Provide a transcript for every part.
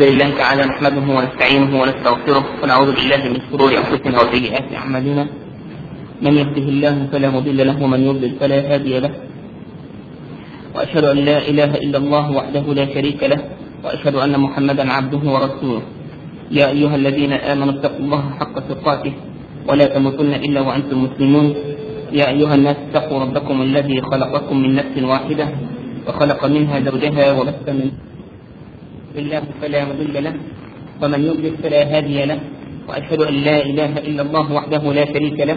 لله تعالى نحمده ونستعينه ونستغفره ونعوذ بالله من شرور أنفسنا وسيئات أعمالنا. من يهده الله فلا مضل له ومن يضلل فلا هادي له، وأشهد أن لا إله إلا الله وحده لا شريك له، وأشهد أن محمدا عبده ورسوله. يا أيها الذين آمنوا اتقوا الله حق تقاته ولا تموتن إلا وأنتم مسلمون. يا أيها الناس اتقوا ربكم الذي خلقكم من نفس واحدة وخلق منها زوجها وبث منها بالله فلا مضل له ومن يضلل فلا هادي له، وأشهد أن لا إله إلا الله وحده لا شريك له،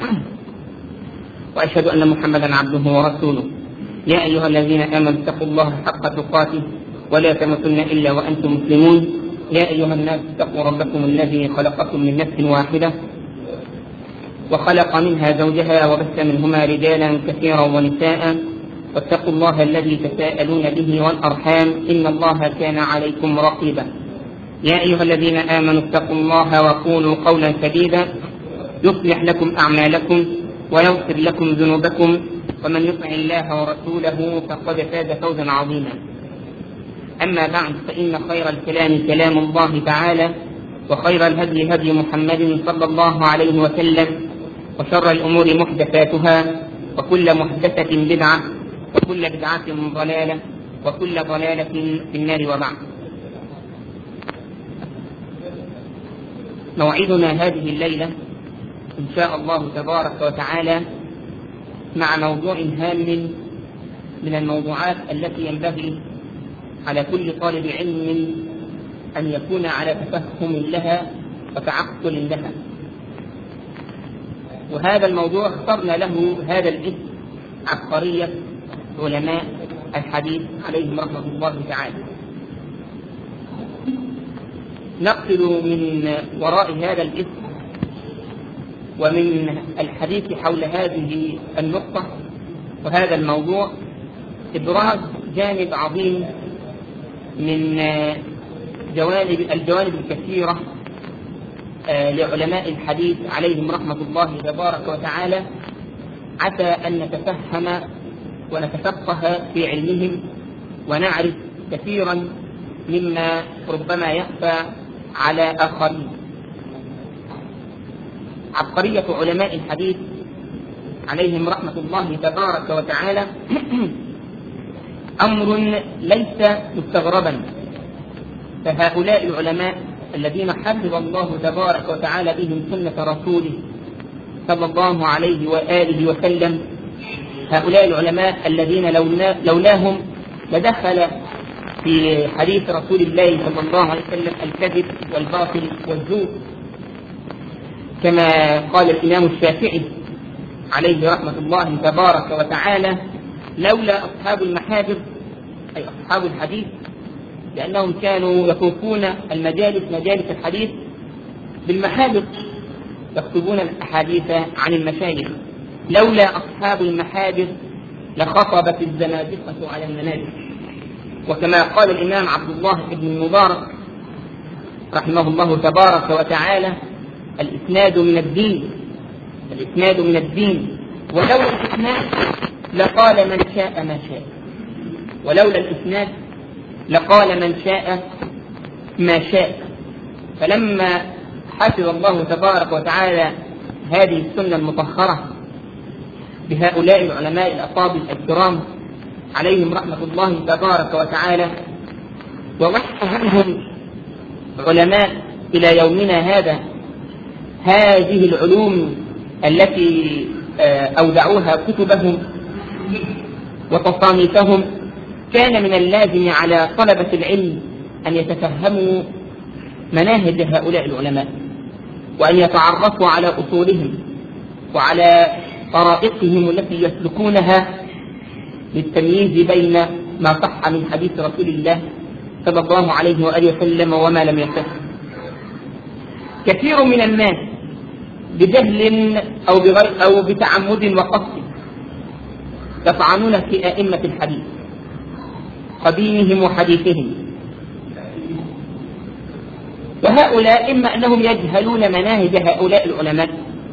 وأشهد أن محمدا عبده ورسوله. يا أيها الذين آمنوا اتقوا الله حق تقاته ولا تموتن إلا وأنتم مسلمون. يا أيها الناس اتقوا ربكم الذي خلقكم من نفس واحدة وخلق منها زوجها وبث منهما رجالا كثيرا ونساء، واتقوا الله الذي تساءلون به والأرحام إن الله كان عليكم رقيبا. يا أيها الذين آمنوا اتقوا الله وقولوا قولا سديدا يصلح لكم أعمالكم ويغفر لكم ذنوبكم، ومن يطع الله ورسوله فقد فاز فوزا عظيما. أما بعد، فإن خير الكلام كلام الله تعالى، وخير الهدي هدي محمد صلى الله عليه وسلم، وشر الأمور محدثاتها، وكل محدثة بدعة، وكل بدعة ضلالة، وكل ضلالة في النار. وبعد، موعدنا هذه الليلة إن شاء الله تبارك وتعالى مع موضوع هام من الموضوعات التي ينبغي على كل طالب علم أن يكون على تفهم لها وتعقل لها. وهذا الموضوع اخترنا له هذا الاسم: عبقرية علماء الحديث عليهم رحمة الله تعالى. نقصد من وراء هذا الاسم ومن الحديث حول هذه النقطة وهذا الموضوع إبراز جانب عظيم من الجوانب الكثيرة لعلماء الحديث عليهم رحمة الله تبارك وتعالى، عسى أن نتفهم ونتفقه في علمهم ونعرف كثيرا مما ربما يخفى على آخرين. عبقرية علماء الحديث عليهم رحمة الله تبارك وتعالى أمر ليس مستغربا، فهؤلاء العلماء الذين حفظ الله تبارك وتعالى بهم سنة رسوله صلى الله عليه وآله وسلم، هؤلاء العلماء الذين لولاهم لدخل في حديث رسول الله صلى الله عليه وسلم الكذب والباطل والزور، كما قال الإمام الشافعي عليه رحمة الله تبارك وتعالى: لولا أصحاب المحاجر، أي أصحاب الحديث، لأنهم كانوا يطوفون مجالس الحديث بالمحاجر يكتبون الأحاديث عن المشايخ، لولا أصحاب المحاجر لخطبت الزنادقة على المنابر. وكما قال الإمام عبد الله بن المبارك رحمه الله تبارك وتعالى: الإسناد من الدين، الإسناد من الدين، ولولا الإسناد لقال من شاء ما شاء، ولولا الإسناد لقال من شاء ما شاء. فلما حفظ الله تبارك وتعالى هذه السنة المطهرة بهؤلاء العلماء الأفاضل الكرام عليهم رحمة الله تبارك وتعالى، ووحدهم علماء إلى يومنا هذا هذه العلوم التي أودعوها كتبهم وتصانيفهم، كان من اللازم على طلبة العلم أن يتفهموا مناهج هؤلاء العلماء، وأن يتعرفوا على أصولهم وعلى طرائقهم التي يسلكونها للتمييز بين ما صح من حديث رسول الله صلى الله عليه وآله وسلم وما لم يصح. كثير من الناس بجهل أو بتعمد وقصد يطعنون في أئمة الحديث قديمهم وحديثهم، وهؤلاء إما أنهم يجهلون مناهج هؤلاء العلماء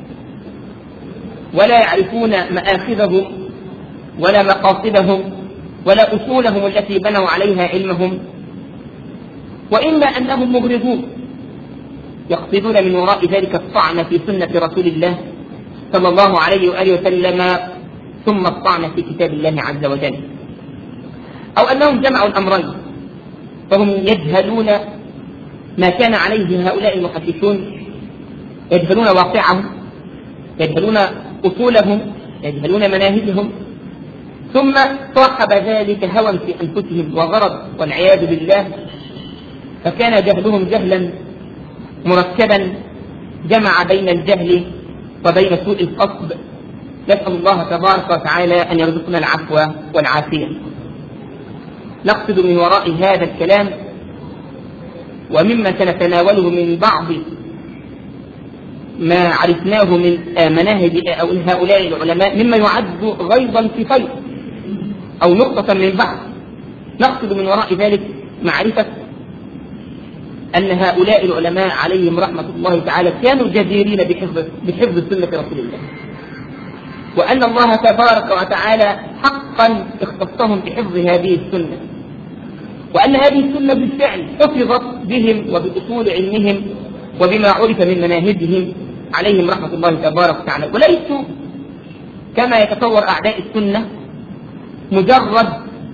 ولا يعرفون مآخذهم ولا مقاصدهم ولا أصولهم التي بنوا عليها علمهم، وإما أنهم مغرضون يقصدون من وراء ذلك الطعن في سنة رسول الله صلى الله عليه وآله وسلم ثم الطعن في كتاب الله عز وجل، أو أنهم جمعوا الأمرين فهم يجهلون ما كان عليه هؤلاء المحدثون، يجهلون واقعهم، يجهلون أصولهم، يجهلون مناهجهم، ثم صاحب ذلك هوى في أنفسهم وغرض والعياذ بالله، فكان جهلهم جهلا مركبا جمع بين الجهل وبين سوء القصد. نسأل الله تبارك وتعالى أن يرزقنا العفو والعافية. نقصد من وراء هذا الكلام ومما سنتناوله من بعض ما عرفناه من مناهج أو هؤلاء العلماء مما يعد غيظا في فيض أو نقطة من بعض. نقصد من وراء ذلك معرفة أن هؤلاء العلماء عليهم رحمة الله تعالى كانوا جديرين بحفظ سنة رسول الله، وأن الله تبارك وتعالى حقا اختصهم بحفظ هذه السنة، وأن هذه السنة بالفعل حفظت بهم وبأصول علمهم وبما عرف من مناهجهم عليهم رحمة الله تبارك وتعالى، وليسوا كما يتصور أعداء السنة مجرد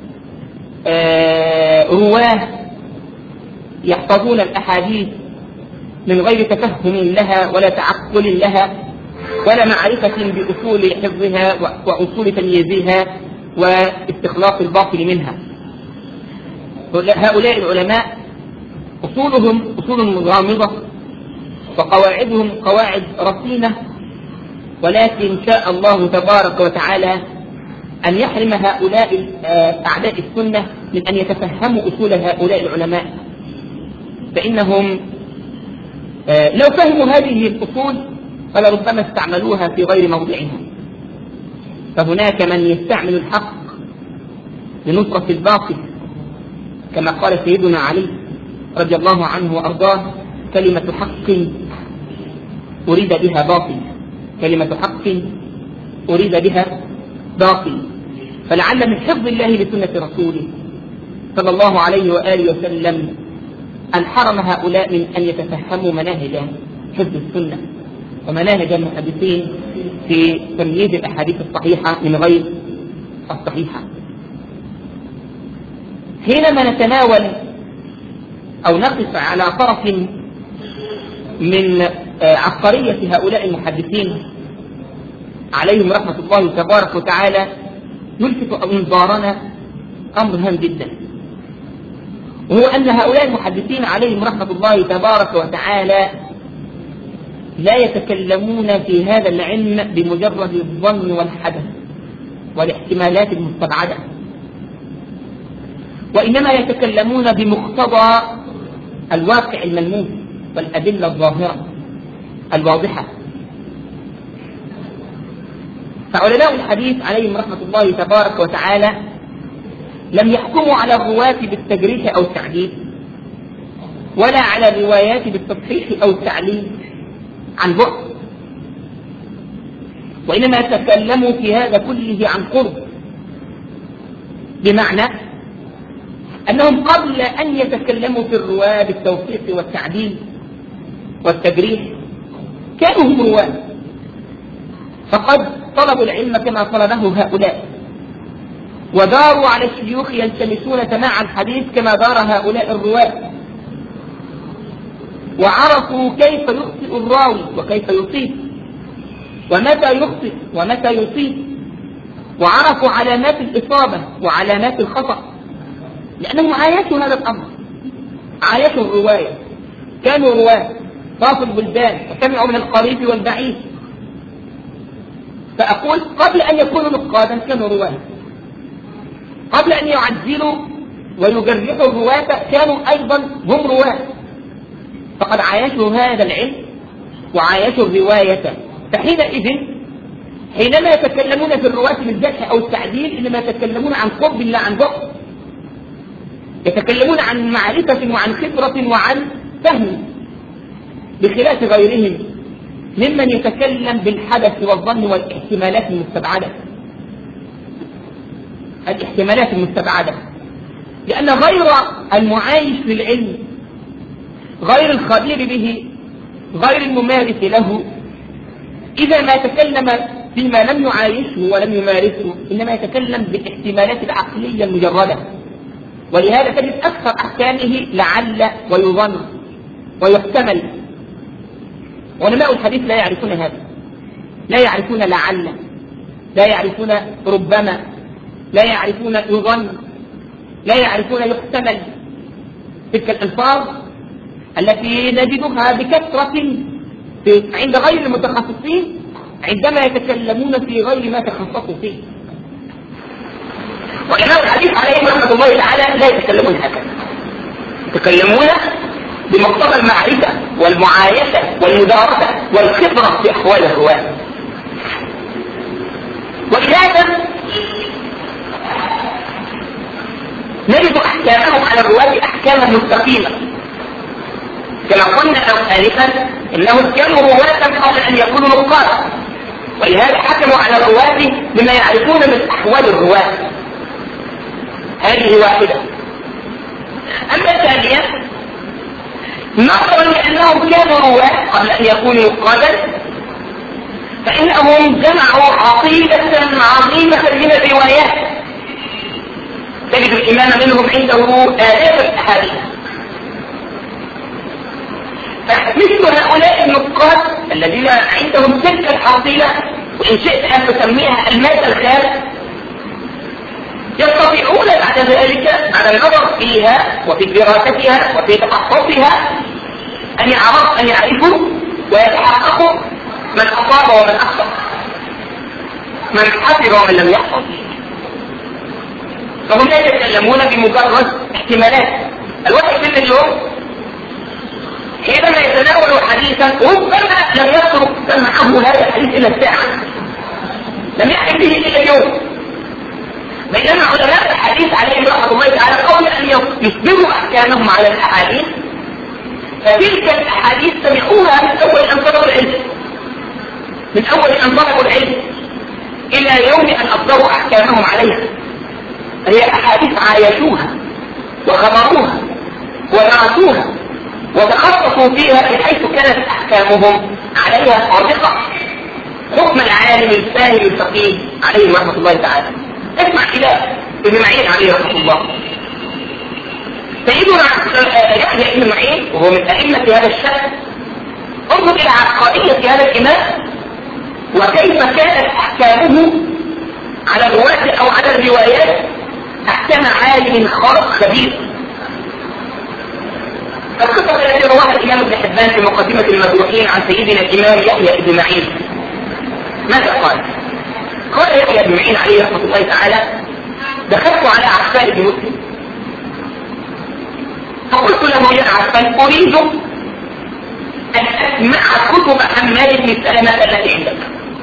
رواه يحفظون الأحاديث من غير تفهم لها ولا تعقل لها ولا معرفة بأصول حفظها وأصول تمييزها واستخلاص الباطل منها. هؤلاء العلماء أصولهم أصول غامضة وقواعدهم قواعد رصينة، ولكن شاء الله تبارك وتعالى أن يحرم هؤلاء أعداء السنة من أن يتفهموا أصول هؤلاء العلماء، فإنهم لو فهموا هذه الأصول فلربما استعملوها في غير موضعها. فهناك من يستعمل الحق لنصرة الباطل، كما قال سيدنا علي رضي الله عنه وأرضاه: كلمة حق أريد بها باطل، كلمة حق أريد بها باطل. فلعل من حفظ الله لسنة رسوله صلى الله عليه وآله وسلم أن حرم هؤلاء من أن يتفهموا مناهج حفظ السنة ومناهج المحدثين في تمييز الأحاديث الصحيحة من غير الصحيحة. حينما نتناول أو نقف على طرف من عبقرية هؤلاء المحدثين عليهم رحمة الله تبارك وتعالى يلفت انظارنا أمر هام جدا، وهو أن هؤلاء المحدثين عليهم رحمة الله تبارك وتعالى لا يتكلمون في هذا العلم بمجرد الظن والحدث والاحتمالات المستبعدة، وإنما يتكلمون بمقتضى الواقع الملموس والأدلة الظاهرة الواضحة. فعلماء الحديث عليهم رحمة الله تبارك وتعالى لم يحكموا على الرواة بالتجريح أو التعديل، ولا على الروايات بالتصحيح أو التعليل عن بعد، وإنما يتكلموا في هذا كله عن قرب، بمعنى أنهم قبل أن يتكلموا في الرواة بالتوثيق والتعديل والتجريح كانوا هم رواة، فقد طلبوا العلم كما طلبه هؤلاء، وداروا على الشيوخ يلتمسون سماع الحديث كما دار هؤلاء الرواة، وعرفوا كيف يخطئ الراوي وكيف يصيب، ومتى يخطئ ومتى يصيب، وعرفوا علامات الإصابة وعلامات الخطأ، لأنهم عايشوا هذا الأمر، عايشوا الرواية، كانوا رواة طافوا البلدان وسمعوا من القريب والبعيد. فأقول قبل أن يكونوا نقادا كانوا رواة، قبل أن يعدلوا ويجرحوا الرواة كانوا أيضا هم رواة، فقد عايشوا هذا العلم وعايشوا الرواية. فحينئذ حينما يتكلمون في الرواة بالجرح أو التعديل إنما يتكلمون عن قرب لا عن بعد، يتكلمون عن معرفة وعن خبرة وعن فهم، بخلاف غيرهم ممن يتكلم بالحدث والظن والاحتمالات المستبعدة، الاحتمالات المستبعدة، لأن غير المعايش للعلم غير الخبير به غير الممارس له إذا ما تكلم فيما لم يعايشه ولم يمارسه إنما يتكلم بالاحتمالات العقلية المجردة، ولهذا تجد أكثر أحكامه لعل ويظن ويحتمل. علماء الحديث لا يعرفون هذا، لا يعرفون لعل، لا يعرفون ربما، لا يعرفون يظن، لا يعرفون يحتمل. تلك الألفاظ التي نجدها بكثرة عند غير المتخصصين عندما يتكلمون في غير ما تخصصوا فيه. وعلماء الحديث عليهم رحمة الله تعالى لا يتكلمون هكذا، يتكلمون بمقتضى المعرفة والمعايشة والمدارسة والخبرة في أحوال الرواة. ولهذا نجد أحكامهم على الرواة أحكاما مستقيمة، كما قلنا آنفا إنهم كانوا رواة قبل أن يكونوا نقادا، ولهذا حكموا على الرواة بما يعرفون من أحوال الرواة. هذه واحدة. أما الثانية نظرا لأنهم كانوا رواة قبل أن يكونوا نقادا فإنهم جمعوا عقيدة عظيمة من الروايات، تجد الإمام منهم عنده آلاف الأحاديث. فمثل هؤلاء النقاد الذين عندهم تلك الحصيلة، وإن شئت أن تسميها المادة الخام، يستطيعون بعد ذلك بعد النظر فيها وفي دراستها وفي تخصصها أن يعرفوا ويتحققوا من أصاب ومن أخطأ، من حفظ ومن لم يحفظ. فهم لا يتكلمون بمجرد احتمالات. الواحد من اليوم حينما يتناول حديثا ربما لم يترك سمعه هذا الحديث إلى الساعة، لم يحدث به إلى اليوم، بينما علماء الحديث عليهم رحمة الله تعالى قبل أن يصبروا أحكامهم على الأحاديث فتلك الأحاديث سمعوها من أول أن طلبوا العلم، من أول أن طلبوا العلم إلى يوم أن أصدروا أحكامهم عليها. هي أحاديث عايشوها وخبروها ودرسوها وتخصصوا فيها بحيث كانت أحكامهم عليها صادقة حكم العالم الفاهم الفقيه عليه رحمة الله تعالى. اسمع إلى ابن معين عليه رحمة الله. سيدنا يحيى ابن معين وهو من أئمة هذا الشأن، انظر إلى عبقرية هذا الإمام وكيف كانت أحكامه على الرواة أو على الروايات أحكام عالم خبير. القصة التي رواها الإمام ابن حبان في مقدمة المجروحين عن سيدنا الإمام يحيى ابن معين ماذا قال؟ قال يحيى ابن معين عليه رحمة الله تعالى: دخلت على عفان بن مسلم فقلت له: يا عفان، أريد أن أسمع كتب حماد بن سلمة التي عندك.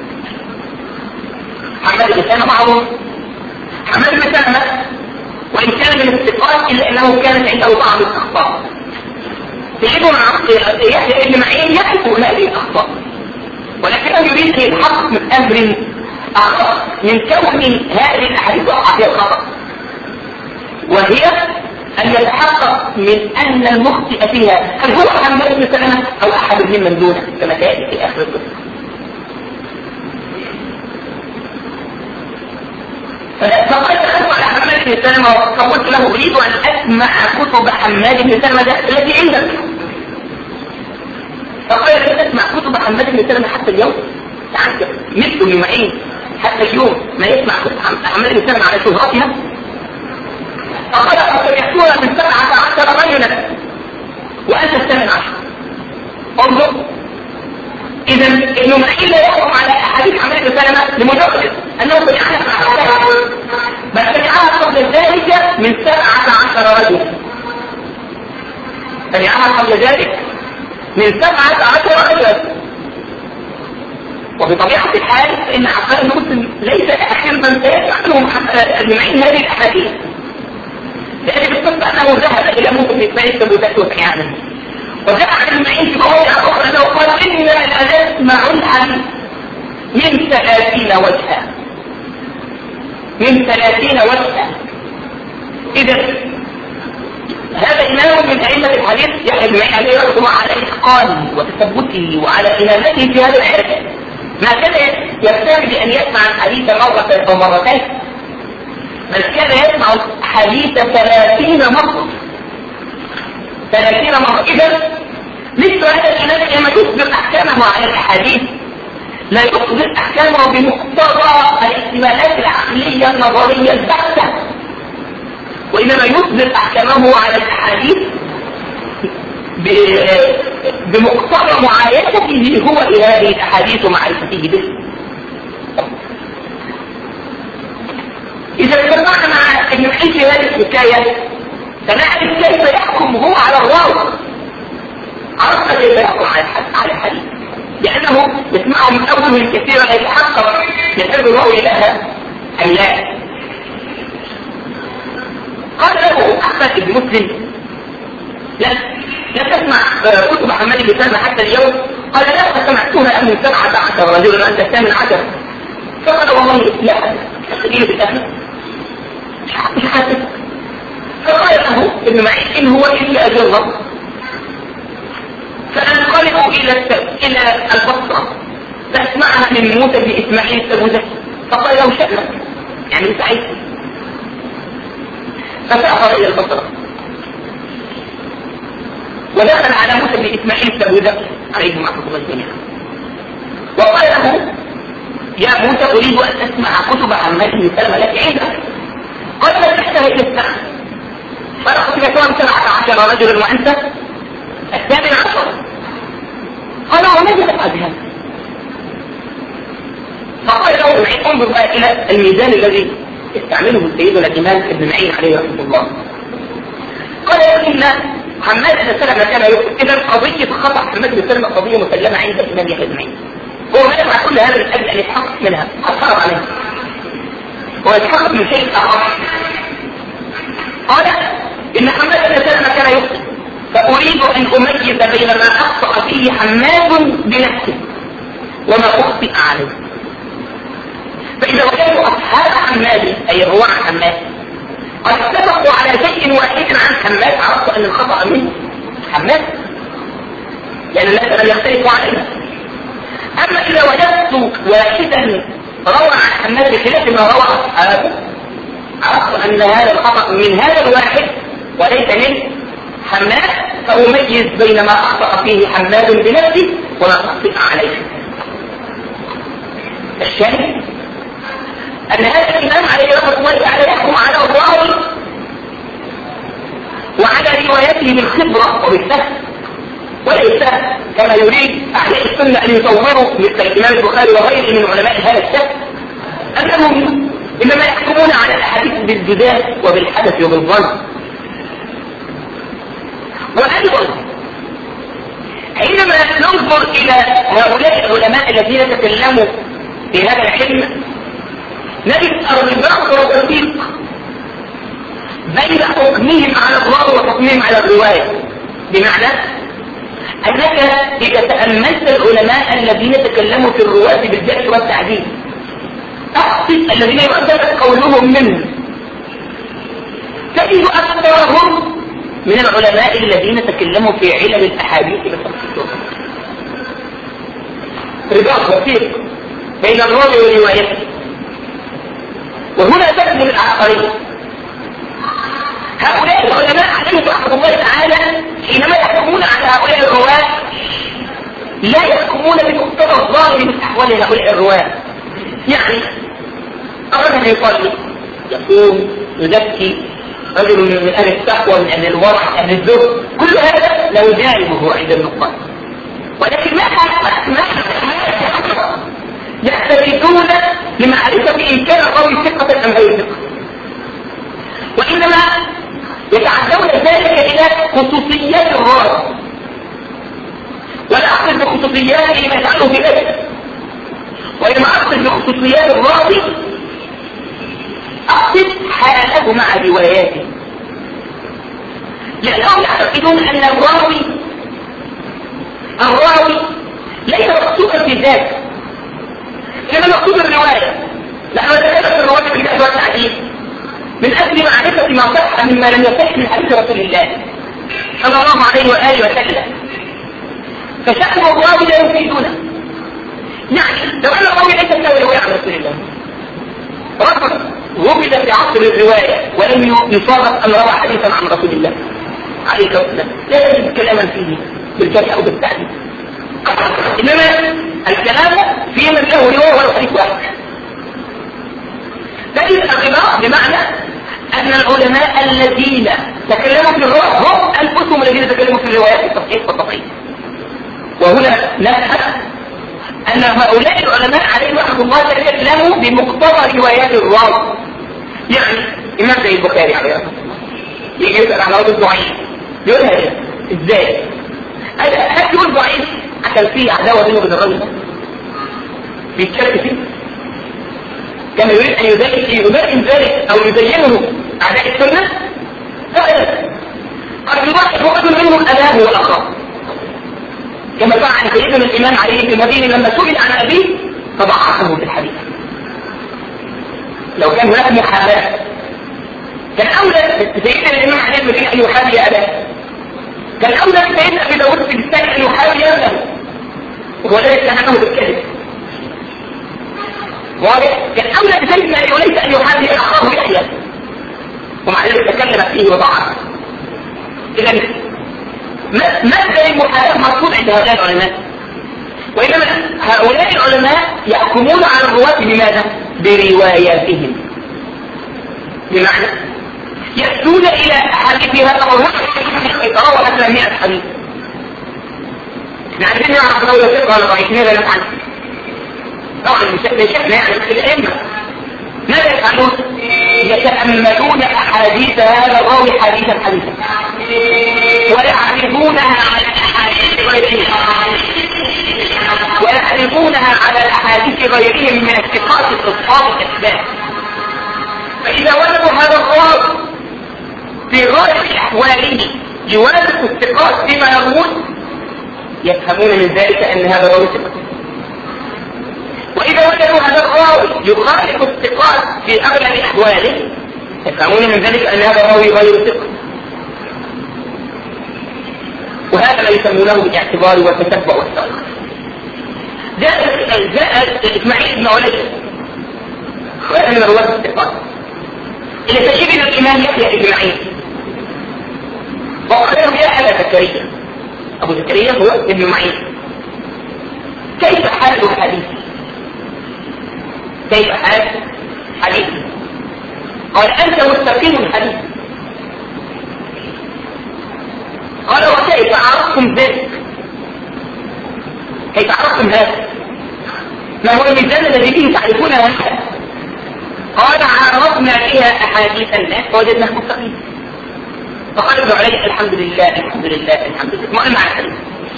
حماد بن سلمة معروف، حماد بن سلمة وإن كان من الثقات إلا أنه كانت عنده بعض الأخطاء. سيدنا يحيى ابن معين يعرف هذه الأخطاء، ولكنه يريد أن يتحقق من أمر آخر من كون هذه الأحاديث وقع فيها الخطأ، وهي أن يتحقق من أن المخطئ فيها هل هو حماد بن سلمة أو أحد ممن دونه كما تأتي في آخر القصة. فقد دخلت على حماد بن سلمة فقلت له: أريد أن أسمع كتب حماد بن سلمة التي عندك. فقال: لن أسمع كتب حماد بن سلمة حتى اليوم. تعجب مثل ابن معين حتى اليوم ما يسمع كتب حماد بن سلمة على شهرتها. فقال: سمعتوها من 17 رجلا وأنت 18. انظر، إذا ابن معين لا يحكم على أحاديث حماد بن سلمة لمجرد أنه سمعها بل سمعها قبل ذلك من 17 رجلا. سمعها قبل ذلك من 17 رجلا. وبطبيعة الحال فإن عفان بن مسلم ليس آخر من سيسمع عنهم ابن معين هذه الأحاديث، لأن بالصدق أنه ذهب إلى موسى بن إسماعيل ثبوتات وسيعانه، وجاء عن ابن معين في مواضع أخرى له قال: إنا لا نسمع الحديث من 30 وجها، من 30 وجها. إذا هذا إمام من ائمه الحديث يحيى بن معين عليه رحمه الله على اتقانه وتثبته وعلى امامته في هذا الحديث، ما كان يكتفي بان يسمع الحديث مره او مرتين، بل كان يسمع حديث 30 مرة. 30 مرة. إذا مثل هذا الإمام لما يصدر أحكامه على الحديث لا يصدر أحكامه بمقتضى الاحتمالات العقلية النظرية البحتة، وإنما يصدر أحكامه على الحديث بمقتضى معايشته هو لهذه الأحاديث ومعرفته به. إذا استطعنا مع ابن معين في هذه الحكاية فنعرف كيف يحكم هو على الراوي. عرفنا كيف يحكم على الحديث، لأنه يسمعه من أول كثيرا يتحقق يحب الراوي لها أم لا. قال له أحمد بن مسلم: لا تسمع كتب حماد بن سلمة حتى اليوم؟ قال: لا، سمعتها من 17 رجلا وأنت 18. فقال: والله لا أستجيب بالأهل مش حاسس. فقال له ابن معين: إن هو إلا أجرب فأنقلب إلى البصرة فاسمعها من موسى بن إسماعيل التبوذكي. فقال له: شأنك يعني سعيد. فسافر إلى البصرة ودخل على موسى بن إسماعيل التبوذكي عليهم رحمة الله جميعا وقال له: يا موسى، أريد أن أسمع كتب حماد بن سلمة لك عندك. قال: ما تحتها إلى السنة. قال: كتب كم 17 رجلا وأنت 18. قال: وماذا تفعل بهذا؟ فقال له ابن معين: انظر بقى إلى الميزان الذي استعمله سيدنا الإمام ابن معين عليه رحمه الله. قال: إن حماد بن سلمة كان يقول إذا قضية خطأ حماد بن سلمة قضية مسلمة عند الإمام يحيى بن معين، هو ما يفعل كل هذا من أجل أن يتحقق منها، أصحر عليه ويتحقق من شيء آخر. قال: إن حماد بن سلمة كان يخطئ، فأريد أن أميز بين ما أخطأ فيه حماد بنفسه وما أخطئ عليه. فإذا وجدت أصحاب حماد أي الرواة عن حماد قد اتفقوا على شيء واحد عن حماد، عرفت أن الخطأ من حماد لأن الناس لم يختلفوا عليه. أما إذا وجدت واحدا روى عن حماد بخلاف ما روى أصحابه، عرفت أن هذا الخطأ من هذا الواحد وليس من حماد، فأميز بين ما أخطأ فيه حماد بنفسه وما أخطأ عليه. الشاهد أن هذا الإمام عليه رحمة الله تعالى يحكم على الراوي وعلى روايته بالخبرة وبالفهم، وليس كما يريد أهل السنة أن يصوروا مثل الإمام البخاري وغيره من علماء هذا الشأن أنهم إنما يحكمون على الأحاديث بالجدال وبالحدث وبالظن. وأيضا حينما ننظر إلى هؤلاء العلماء الذين تكلموا في هذا العلم نجد الرباط والتوفيق بين حكمهم على الراوي وحكمهم على الرواية، بمعنى أنك إذا تأملت العلماء الذين تكلموا في الرواة بالجرح والتعديل أقصد الذين يؤثر قولهم منهم، تجد أكثرهم من العلماء الذين تكلموا في علم الأحاديث بالتفصيل. رباط وثيق بين الراوي والرواية، وهنا تكمن العقلية. هؤلاء العلماء عليهم رحمة الله تعالى حينما يحكمون على هؤلاء الرواة لا يحكمون بمقتضى الظاهر من أحوال هؤلاء الرواة. يعني الرجل يصلي يقوم يزكي، رجل من أهل التقوى من أهل الورع أهل الزهد، كل هذا لا يجانبه عند النقاد، ولكن ما يحتاجون لمعرفة إن كان الراوي ثقة أم غير ثقة، وإنما يتعدون ذلك إلى خصوصيات الراوي، ولا أقصد بخصوصياته ما يفعله في ذلك، وإنما أقصد بخصوصيات الراوي أقصد حاله مع رواياته، لأنهم يعتقدون أن الراوي ليس مقصودا في ذاته، إنما مقصود الرواية. نحن نتكلم في الرواية بالجهل والتعديل من أجل معرفة ما صح مما لم يصح من حديث رسول الله، صلى الله عليه وآله وسلم، فشأن الراوي لا يفيدونه. يعني لو أن الراوي ليس له رواية عن رسول الله، رجل وجد في عصر الرواية ولم يصادف أن روى حديثا عن رسول الله عليه الصلاة والسلام، لا يجد كلاما فيه بالجرح أو بالتعديل، إنما الكلام في من له رواية ولو حديث واحد. تجد الغباء بمعنى أن العلماء الذين تكلموا في الرواية هم أنفسهم الذين تكلموا في الروايات التصحيح والتضعيف. وهنا نفهم أن هؤلاء العلماء عليهم رحمة الله تكلموا بمقتضى روايات الراوي. يعني إمام زي البخاري عليه رحمة الله يجي يسأل عن راوي ضعيف، يقول هذا إزاي؟ هل يقول ضعيف عشان فيه عداوة بينه وبين الراوي ده؟ بيتشارك فيه؟ كما يريد أن يبين ذلك أو يبينه أعداء السنة؟ لا، قد يضحك رجل منهم أباه والأخاه، كما فعل سيدنا الإمام علي بن المديني لما سئل عن أبيه فضعفه في الحديث. لو كان هناك محاباة كان أولى سيدنا الإمام علي بن المديني أن يحابي أباه، كان أولى سيدنا أبي داود في الثاني أن يحابي أباه، وهو لا يتهمه بالكذب. كان أولى بسيدنا أبي وليس أن يحابي أخاه يحيى، ومع ذلك تكلم فيه وضعفه. إذا ماذا المحاباة مطلوب عند هؤلاء العلماء؟ وإنما هؤلاء العلماء يحكمون على الرواة بماذا؟ برواياتهم. بمعنى يأتون إلى أحاديث هذا الرواة روى مثلا 100 حديث، نعرفين نعرف لو يثق ولا ضعيف، ماذا نفعل؟ طبعا بشكل يعني في الأئمة ماذا يفعلون؟ يتأملون أحاديث هذا الراوي حديثا حديثا ويعرفونها على أحاديث غيرهم من اتقاء الأصحاب الأسباب. فإذا وجدوا هذا الراوي في غاية أحواله يوافق الثقات فيما يروون يفهمون من ذلك أن هذا الراوي ثقة. وإذا وجدوا هذا الراوي يخالف الثقات في أغلب أحواله يفهمون من ذلك أن هذا الراوي غير ثقة. وهذا ما يسمونه بالاعتبار والتتبع والتأخر. جاء إسماعيل بن علي وهذا من رواة الثقات إلى سيدنا الإمام يحيى بن معين وقال له يا أبا زكريا، أبو زكريا هو ابن معين، كيف حال الحديث؟ كيف حال حديث؟ قال أنت مستقيم الحديث. قال وكيف عرفتم ذلك؟ كيف عرفتم هذا؟ ما هو الميزان الذي به تعرفون هذا؟ قال عرفنا بها أحاديث الناس فوجدناه مستقيم. فقال ابن علي الحمد لله الحمد لله الحمد لله ما معنى الحديث؟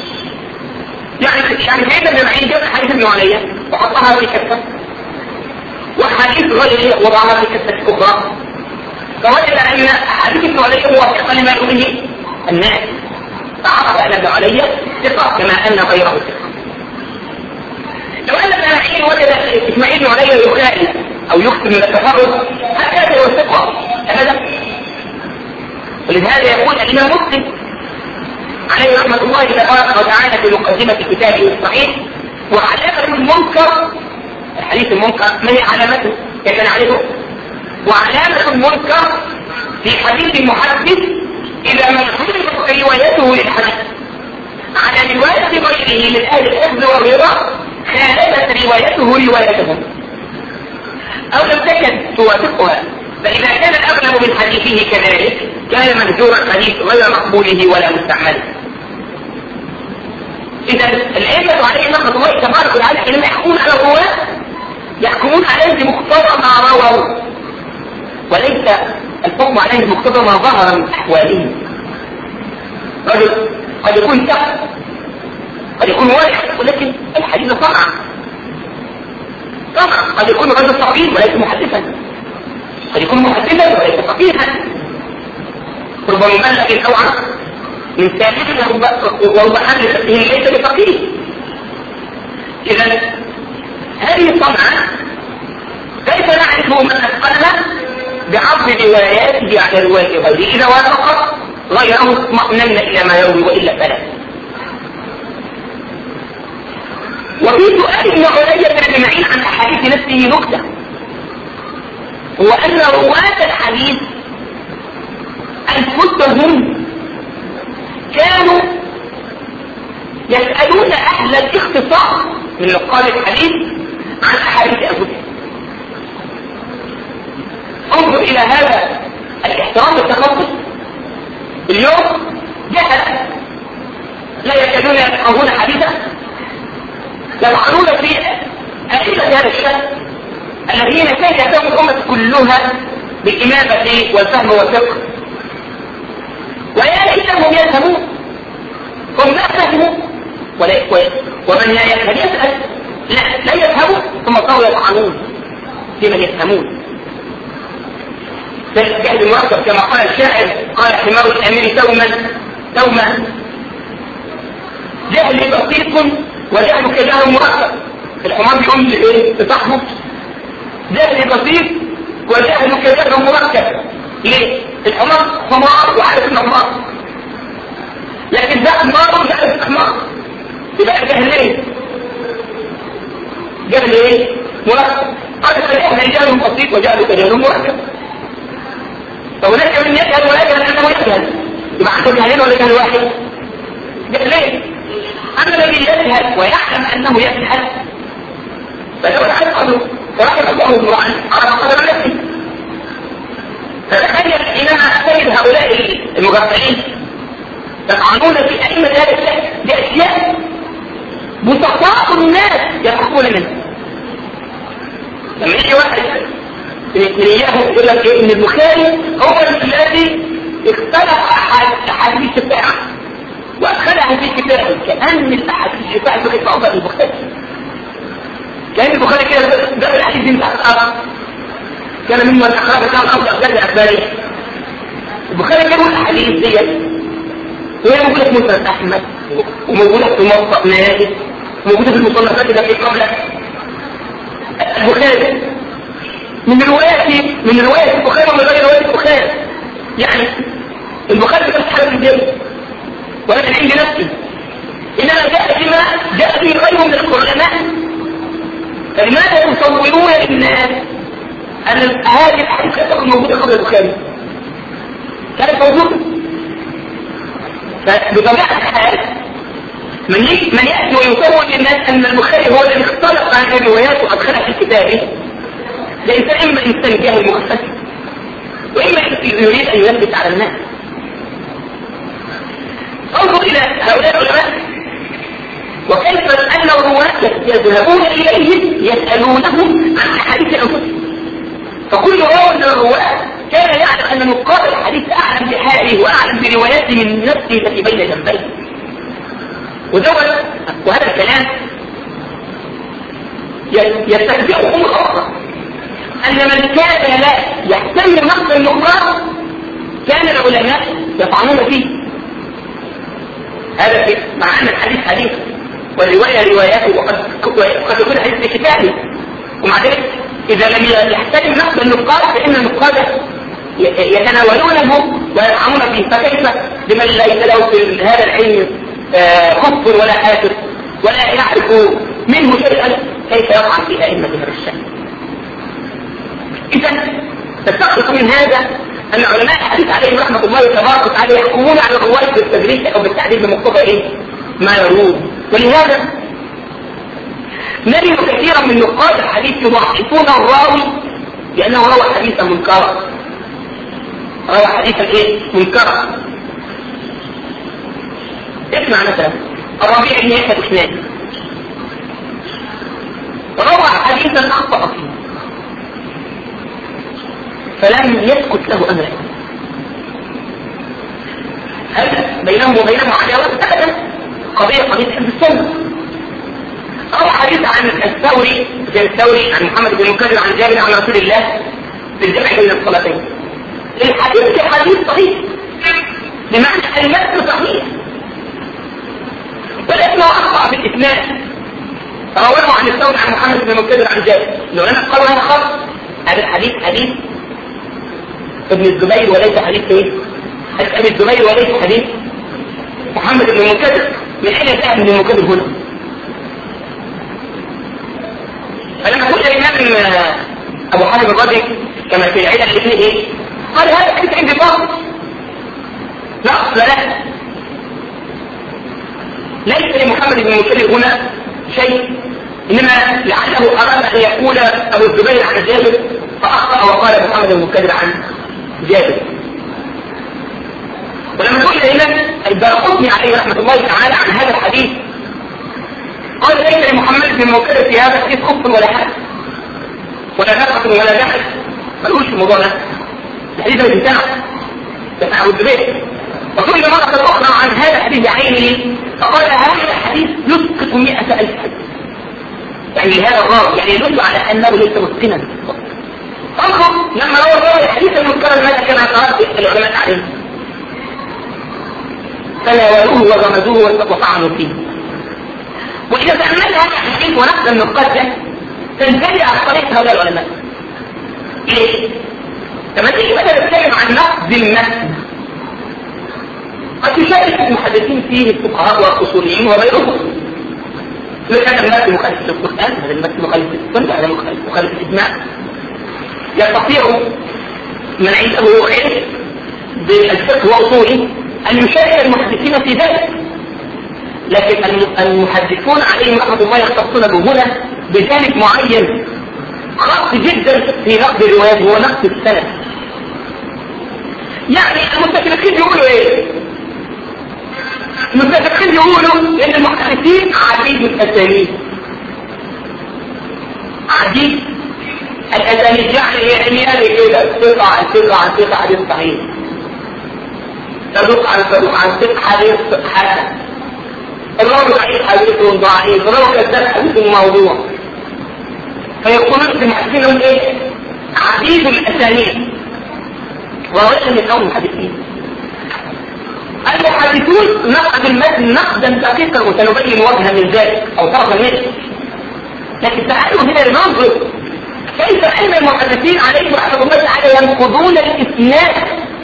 يعني سيدنا ابن معين جاب حديث ابن علي وحطها في كفة وحديث غيره وضعها في كفة أخرى، فوجد أن حديث ابن علي هو ثقة لما يقوله الناس، فعرف أن ابن علي ثقة كما أن غيره ثقة. لو أن ابن معين وجد إسماعيل بن علي يخالف أو يكتم من التفرد هكذا هو الثقة أبدا. ولذلك يقول الإمام مسلم عليه رحمة الله تبارك وتعالى في مقدمة كتابه الصحيح وعلامة المنكر، الحديث المنكر ما هي علامته كيف نعرفه؟ وعلامة المنكر في حديث المحدث إذا ما خلفت روايته للحديث على رواية غيره من أهل الحفظ والرضا خالفت روايته روايتهم أو لم تكن توافقها، فإذا كان الأغلب من حديثه كذلك كان مهجور الحديث غير مقبوله ولا مستعمله. إذا الأئمة عليهم رحمة الله تبارك وتعالى حينما يحكمون على الرواة يحكمون عليهم بمقتضى ما رووا وليس الحكم عليهم بمقتضى ما ظهر من أحوالهم. رجل قد يكون ثقة قد يكون واضح ولكن الحديث صنع قد يكون رجل صغير وليس محدثا، قد يكون محدثا وليس فقيها، ربما مبلغ أو عرف من ثابت ورب حمل فقه ليس بفقيه. إذا هذه الصنعة كيف نعرف من أتقنها؟ بعرض رواياته على رواية غيره. إذا وافقت غيره اطمأنن إلى ما يروي وإلا فلا. وفي سؤال ابن علي بن معين عن أحاديث نفسه نكتة، هو أن رواة الحديث أنفسهم كانوا يسألون أهل الاختصاص من نقال الحديث عن أحاديث أنفسهم. انظر إلى هذا الاحترام التخصص. اليوم جهل لا يكادون يفقهون حديثا، يطعنون في أئمة هذا الشأن الذين كان يهتم الأمة كلها بالإمامة والفهم والفقه، ويا ليتهم يفهمون. هم لا فهموا ومن يفهم يسأل، لا يفهموا ثم صاروا يطعنون في من يفهمون. جهل المركب كما قال الشاعر، قال حمار الأمير توما جهل بسيط وجهل كجهل مركب. الحمار بيقوم لصاحبه جهل بسيط وجهل كجهل مركب. ليه؟ الحمار حمار وعارف انه حمار، لكن ده حمار ومش عارف حمار، يبقى جهلين. جهل ايه؟ مركب. قال فالجهل جهل بسيط وجهل كجهل مركب. فهناك من يجهل ولا يجهل انه يجهل، يبقى عنده جهلين ولا جهل واحد؟ جهلين. اما الذي يجهل ويعلم انه يجهل فلو تعرف قدره فرحم الله امرأ على قدر نفسه. فتخيل حينما أتيت هؤلاء المغفلين يطعنون في أئمة هذا الشيء بأشياء بسطاء الناس يفقهون منها. لما يجي واحد من إياه يقول لك إن البخاري هو الذي اختلف أحاديث الشفاعة وأدخلها في كتابه، كأن الأحاديث الشفاعة في صعوبة البخاري، كأن البخاري كده ده الحديث من الأرض كان مما الأقراب كان أفضل جزء أكبري. البخاري كان الحديث ديت وهي موجودة في مسند أحمد وموجودة في موطأ مالك وموجودة في المصنفات التي قبل البخاري من رواية البخاري ومن غير رواية البخاري. يعني البخاري كان حاجة من جبل وأنا من عند نفسي، إنما جاء في غيره من العلماء. فلماذا يصورون للناس أن هذه الحديث كانت موجودة قبل البخاري؟ كانت موجودة. فبطبيعة الحال من يأتي ويصور للناس أن البخاري هو الذي اختلق عن الروايات وأدخلها في كتابه، ده إنسان إما إنسان جاهل مختص وإما يريد أن يثبت على الناس. انظر إلى هؤلاء العلماء وكيف أن الرواة يذهبون إليهم يسألونهم عن أحاديث أنفسهم. فكل راوي من الرواة كان يعلم أن نقاد الحديث أعلم بحاله وأعلم برواياته من نفسه التي بين جنبيه. وهذا الكلام يستخدمه أمر أخرى، أن من كان لا يهتم نقد النقاد كان العلماء يطعنون فيه. هذا مع أن الحديث حديث والرواية رواياته وقد يكون حديث في كتابه، ومع ذلك إذا لم يحترم نقد النقاد فإن النقاد يتناولونه ويطعنون فيه. فكيف بمن ليس له في هذا العلم كفر ولا حافظ ولا يعرف منه شيئا كيف يطعن في أئمة هذا الشأن؟ إذا تستخلص من هذا أن علماء الحديث عليهم رحمة الله تبارك وتعالى يحكمون على الرواية بالتدريس أو بالتعديل بمقتضى ما يروون. ولهذا نجد كثيرا من نقاد الحديث يضعفون الراوي لأنه روى حديثا منكرا. منكرا. اسمع مثلا الربيع بن يحيى الإسناني روى حديثا أخطأ فيه فلم يسكت له أمرا. هل بينهم وبينهم عداوة؟ أبدا. قضية حفظ السنة. أو حديث عن الثوري عن محمد بن منكدر عن جابر عن رسول الله بالجمع بين الصلاتين. الحديث حديث صحيح بمعنى المتن صحيح ولكنه أخطأ في الإسناد. رواه عن الثوري عن محمد بن منكدر عن جابر. لو أنا قالوا هذا خط هذا الحديث حديث ابن الزبير وليس حديث أبي الزبير وليس حديث محمد بن المنكدر. من أين جاء ابن المنكدر هنا؟ فلما قلت الإمام أبو حاتم الرازي كما في العلل الاثنين إيه؟ قال هذا الحديث عندي باطل لا أصل له، ليس لمحمد بن المنكدر هنا شيء، إنما لعله أراد أن يقول أبو الزبير عن جابر فأخطأ وقال محمد بن المنكدر عن جابر. ولما قلت الإمام الدارقطني عليه رحمة الله تعالى عن هذا الحديث قال ليس لمحمد بن المنكدر في هذا الحديث خف ولا حد ولا نفقة ولا دخل، ما نقولش الموضوع ده، الحديث ده بتاع أبو الزبير. وكل مرة أخرى عن هذا الحديث بعينه فقال هذا الحديث يسقط 100,000 حديث، يعني لهذا الراوي يعني يدل على أنه ليس متقنا. انظر لما روى الراوي الحديث المنكر ماذا كان قرأت العلماء عليه؟ فناولوه وغمزوه وطعنوا فيه. وإذا تأملت هذا الحديث ونقد النقاد ده تنتبه على طريقة هؤلاء العلماء. ليه؟ لما تيجي مثلا تتكلم عن نقد المتن قد يشارك المحدثين فيه الفقهاء والأصوليين وغيرهم. هذا المتن مخالف للقرآن، هذا المتن مخالف للسنة، هذا مخالف للإجماع. يستطيع من عنده علم بالفقه وأصوله أن يشارك المحدثين في ذلك، لكن المحدثون عليهم رحمة الله يختصون بهنا بجانب معين خاص جدا في نقد الروايات هو نقد السند. يعني المستشرقين يقولوا ايه؟ المستشرقين يقولوا ان المحدثين عديد الاسانيد، عديد الاسانيد يعني كده ثقة عن ثقة عن ثقة حديث صحيح، صدوق عن صدوق عن ثقة حديث حسن، الراوي ضعيف حديث ضعيف، الراوي كذاب حديث موضوع. فيقولون في المحدثين لهم ايه؟ عديد الاسانيد، وليس من اول المحدثين. المحدثون نقد المتن نقدا دقيقا وسنبين وجها من ذلك او طرفا منه، لكن تعالوا هنا لننظر كيف ان المحدثين عليهم رحمه الله تعالى ينقضون الاسناد،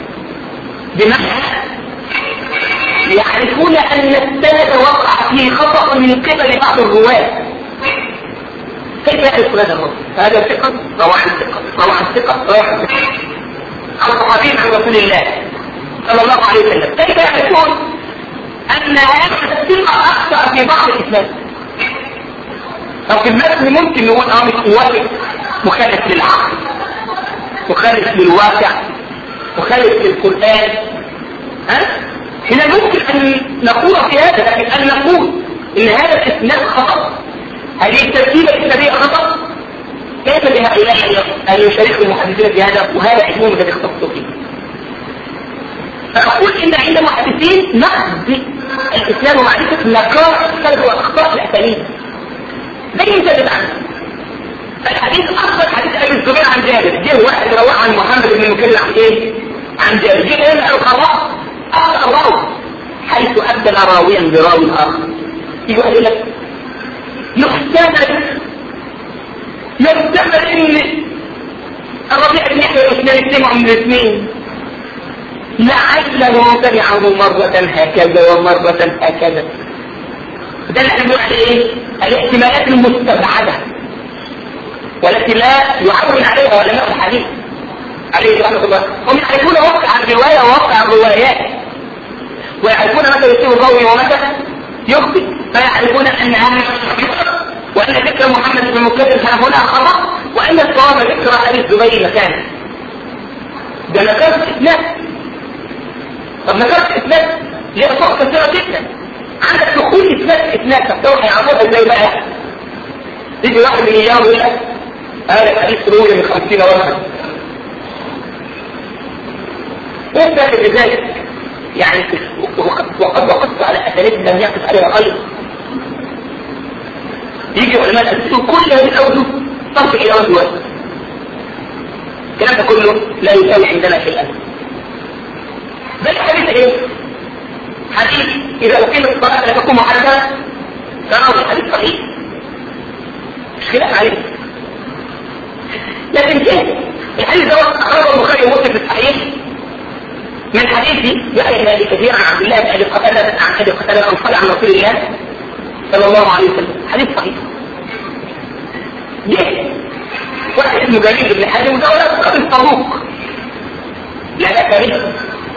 بمعنى يعرفون ان السند وقع فيه خطأ من قبل بعض الرواة. كيف يعرف هذا الرجل؟ هذا ثقة روى عن ثقة روى عن ثقة روى عن ثقة عن صحابي عن رسول الله صلى الله عليه وسلم. كيف يعرفون ان هذا الثقة اخطأ في بعض الاسناد؟ او في المتن ممكن نقول مش موافق، مخالف للعقل، مخالف للواقع، مخالف للقرآن. هنا ممكن ان نقول في هذا، لكن ان نقول ان هذا الاسناد خطأ، هذه الترتيبة الإسنادية خطأ، كيف لهؤلاء أن يشاركوا المحدثين في هذا وهذا علمهم الذي اختصوا فيه؟ فأقول إن عند المحدثين نقد الإسلام ومعرفة نقاء السلف والأخطاء الأسانيد. زي مثال عنه الحديث الأصل حديث أبي الزبير عن جابر، جه واحد رواه عن محمد بن المكلم عن إيه؟ عن جابر، جه هنا القراء أخطأ الراوي حيث أبدل راويا براوي آخر. يجي واحد يقول لك يحتمل ان الربيع بن يحيى الاسلامي سمعوا من الاثنين، لعله سمعه مرة هكذا ومرة هكذا. ده اللي احنا بنقول عليه ايه؟ الاحتمالات المستبعدة والتي لا يعول عليها علماء الحديث عليه رحمة الله. هم يعرفون واقع الرواية وواقع الروايات، ويعرفون متى يصيب الراوي ومتى يخطئ، فيعرفون ان هذا وان ذكر محمد بن المكلم كان هنا خطأ، وان الصواب ذكر ابي الزبير مكانه. ده نكرت اسناد. طب نكرت اسناد ليه طرق كثيرة جدا، عندك دخول اسناد فتوح يعرفوها ازاي بقى؟ يجي واحد من ايام يقول لك هذا الحديث روي من 50 واحد. ايه فاكر بذلك؟ يعني وقد وقفت على اساليب لم يقف عليها غير. يجي علماء الأسئلة كل هذه الأوجه تصل إلى وجه واحد. الكلام ده كله لا يساوي عندنا في الأمر. ده الحديث إيه؟ حديث إذا أقيمت الصلاة لا تقوم حدثا فنظر الحديث صحيح، مش خلاف عليه. لكن كيف؟ الحديث ده أخرجه البخاري ومسلم في الصحيح من حديث يحيى بن ابي كثير عن عبد الله بن ابي قتاده عن ابي قتاده الانصاري عن رسول الله صلى الله عليه وسلم، حديث صحيح. ليه؟ واحد اسمه جرير بن حازم وده راجل صدوق لا بأس به،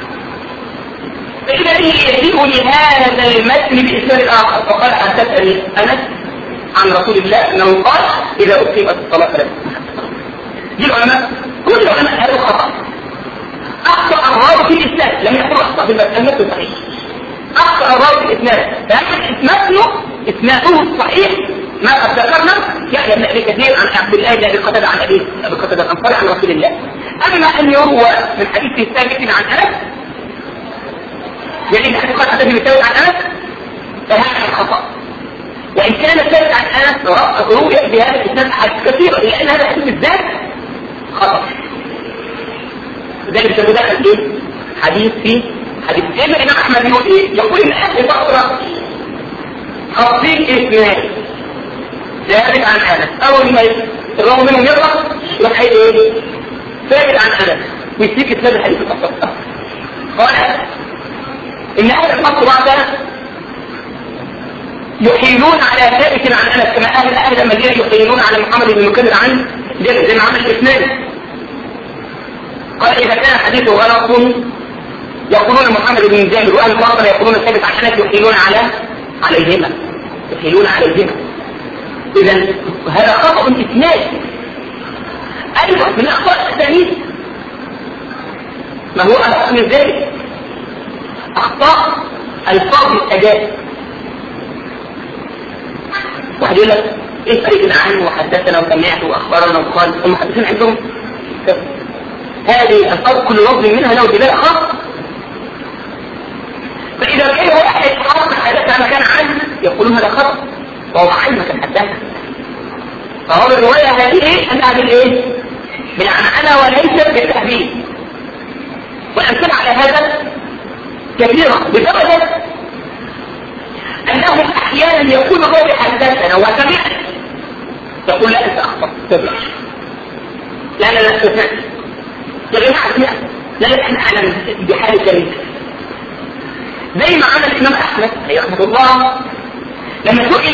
فإذا يجيء لهذا المتن بإسناد آخر فقال حدثني أنس عن رسول الله أنه قال إذا أقيمت الصلاة فلا دي العلماء كل العلماء هذا خطأ. أخطأ الراوي في الإسناد لم يكن أخطأ في المتن صحيح، أخطأ الراوي في الإسناد فمتنه إسناده الصحيح ما قد ذكرنا يحيى بن ابي كثير عن عبد الله بن ابي قتاده عن ابي قتاده الانصاري عن رسول الله. اما ان يروى من حديث ثابت عن انس يعني حديث قتاده بن ثابت عن انس فهذا خطا، وان كان ثابت عن انس روي بهذا الاسناد احاديث كثيره لان هذا الحديث بالذات خطا. لذلك تدخل ايه؟ حديث في حديث الامام احمد يقول ايه؟ يقول ان اهل فتره خاصين اثنين ثابت عن انس، اول ما الراوي منهم يغلط يروح ايه؟ ثابت عن انس ويسيك اسناد الحديث الاصح. قال ان اهل الفتره يحيلون على ثابت عن انس كما اهل المدينه يحيلون على محمد بن مكدر عن جابر زي ما عمل الاسناد. قال اذا كان حديثه غلط يقولون محمد بن جابر واهل الفتره يقولون ثابت عن انس يحيلون عليهما. اذا هذا خطأ اسناد. ايضا من اخطاء التلميذ ما هو اخطاء من ذلك اخطاء الفاظ الاداء. واحد يقول لك ايه فريقنا عنه وحدثنا وسمعت واخبرنا وقال المحدثين عندهم هذه الفاظ كل لفظ منها له دلاله خاصه، فاذا كان واحد حرف حدث مكان عنه يقولون هذا خطأ وهو عنه كان حدثنا. فهو الرواية هذه أنها بالإيه؟ بالعنعنة وليست بالتهديد. والأمثلة على هذا كثيرة بسبب أنهم أحيانا يقول الراوي حدثنا وسمعت تقول لا أنت أخطأت تبلغ لا سمعت يا جماعة سمعت لا احنا أعلم بحال جميل زي ما عمل الإمام أحمد رحمه الله لما سئل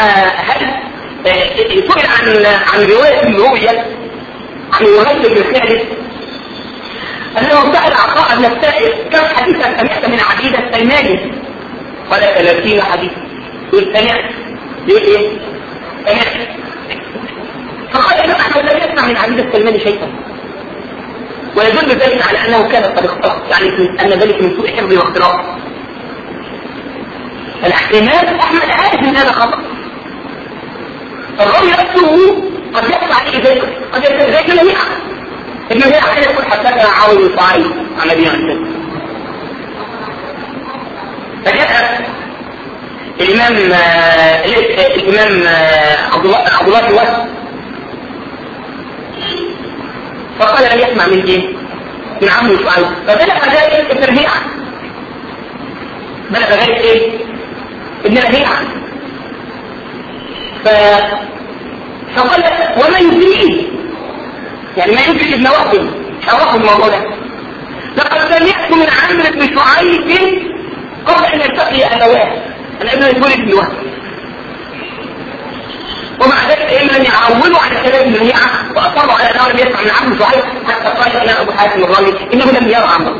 عن رواية روية عن وهيب بن خالد أنه سأل عطاء بن السائب كم حديثا سمعت من عبيد السلماني؟ قال 30 حديث. يقول سمعت يقول ايه؟ سمعت. فقال الإمام أحمد لم يسمع من عبيد السلماني شيئا ويدل ذلك على أنه كان قد اختلط يعني أن ذلك من سوء حفظ واختلاط. الإمام أحمد عارف أن هذا خطأ. الرأي نفسه قد يقع عليه ذلك قد يقع ذلك لميعة ابن هي أحيانا يقول حدثنا عون الصعيد عن نبي عن فجاء الإمام عبد الله الواسع فقال لم يسمع من ايه؟ من عمرو شعيب فبلغ ذلك ابن ربيعة بلغ ذلك ايه؟ ابن ربيعة فقال وما يدريه يعني ما يدري ابن وهب شرحه الموضوع ده لقد سمعت من عمرو بن شعيب قبل ان يلتقي ابواه انا ابن ابن وهب ومع ذلك ايما لم يعولوا على كلام ابن ربيعة واصروا على انه لم يسمع من عمرو بن شعيب حتى قال الى ابو حاتم الرازي انه لم يرى عمرو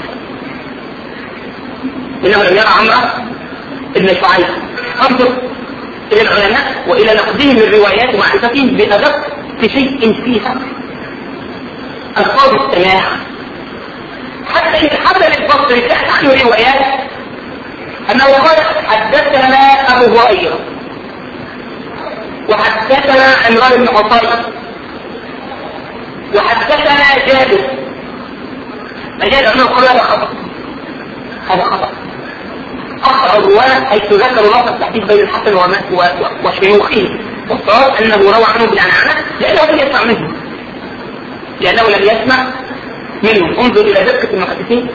ابن شعيب. انظر الى العلماء والى نقدهم الروايات ومعرفتهم بادق شيء فيها الفاظ السماع حتى ان حسن البصري كانت عنه روايات انه قال حدثنا ابو هريره وحدثنا عمران بن حصين وحدثنا جابر مجال انه قال هذا خطا أخطأ الرواة حيث ذكروا لفظ التحديث بين الحسن وشيوخه والصواب أنه روى عنه بالعنعنة لأنه لم يسمع منه. انظر إلى دقة المحدثين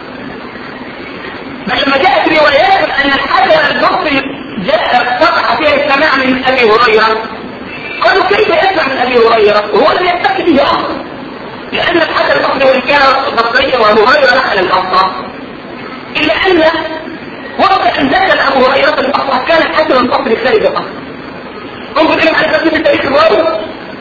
بل لما جاءت روايات أن الحسن البصري جاء صرح فيها السماع من أبي هريرة قالوا كيف يسمع من أبي هريرة وهو لم يتأكد به أصلا لأن الحسن البصري وإن كان بصريا وأبو هريرة نحل الأصلا إلا أن وقت أن ذكر أبو هريرة الأصح كان حسن القصر خارج القصر. انظر إلى معرفتي بتاريخ الرواية،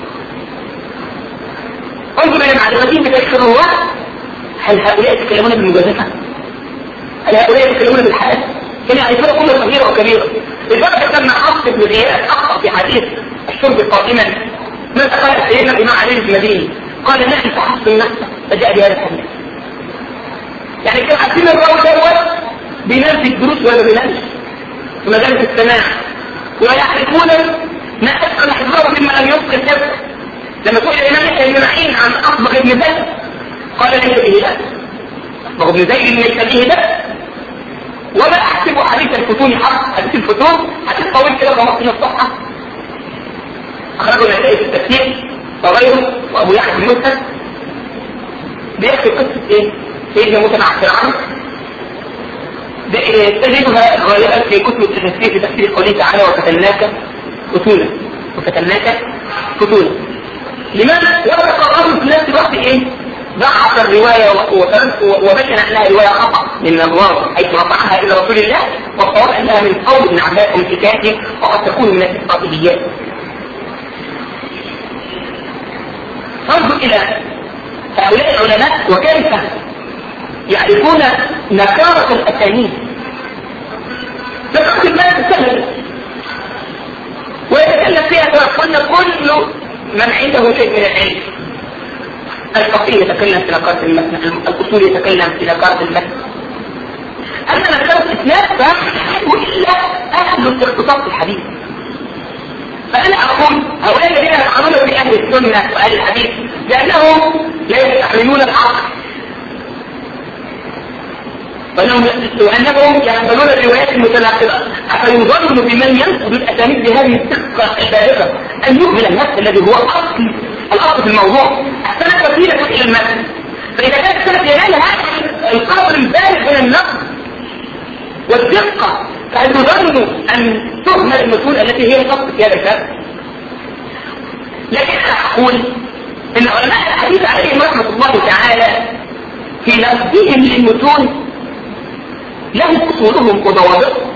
انظر إلى معرفتي بتاريخ الرواية. هل هؤلاء يتكلمون بالمجازفة؟ هل هؤلاء يتكلمون بالحال؟ كان يعرفون كل صغيرة وكبيرة. لذلك لما حفص بن غياث أخطأ في حديث الشرب قائما ماذا قال سيدنا الإمام علي المديني؟ قال نحن فحصن نفسه فجاء بهذا الحديث. يعني كان عارفين الراوي ده بينام في الدروس ولا بينامش في مجالس السماع، ويعرفون ما أسأل حفظه مما لم يتقن حفظه. لما تقول الإمام يحيى بن معين عن أصبغ ابن زيد قال ليس به بأس، أصبغ ابن زيد ليس به بأس. وما أحسب حديث الفتون حق، حديث الفتون حديث طويل كده 15 صفحة أخرجه النسائي في التفسير وغيره وأبو يحيى بن مسعد، بيحكي قصة إيه؟ سيدنا موسى مع فرعون. تجدها غالبا في كتب التفسير في تفسير قوله تعالى وفتناك فتونا، وفتناك فتونا. لماذا؟ وتقرروا في نفس الوقت إيه؟ ضعف الرواية وبين أنها رواية خطأ من الراوي حيث رفعها إلى رسول الله، والصواب أنها من قول ابن عباس ومن حكايته وقد تكون من الإسرائيليات. فانظر إلى هؤلاء العلماء وكيف يعرفون نكارة الأسانيد. نكارة المال تسهل ويتكلم فيها كما قلنا كل من عنده شيء من العلم. الفقيه يتكلم في نكارة المتن، الأصول يتكلم في نكارة المتن. أما نكارة الإسناد فهو إلا أهل الاختصاص في الحديث. فأنا أقول هؤلاء الذين يفعلون بأهل السنة وأهل الحديث لأنهم لا يستحملون العقل، وأنهم يقبلون الروايات المتناقضة، فيظن بمن ينقض الأسانيد بهذه الثقة البالغة أن يهمل النفس الذي هو الأصل في الموضوع. السنة وسيلة إلى المتن، فإذا كانت السنة ينال هذا القدر البالغ من النقد والدقة فهل يظن أن تهمل المتون التي هي الأصل في هذا الكلام؟ لكن أقول إن علماء الحديث عليهم رحمة الله تعالى في نقدهم للمتون لهم أصولهم وضوابطهم.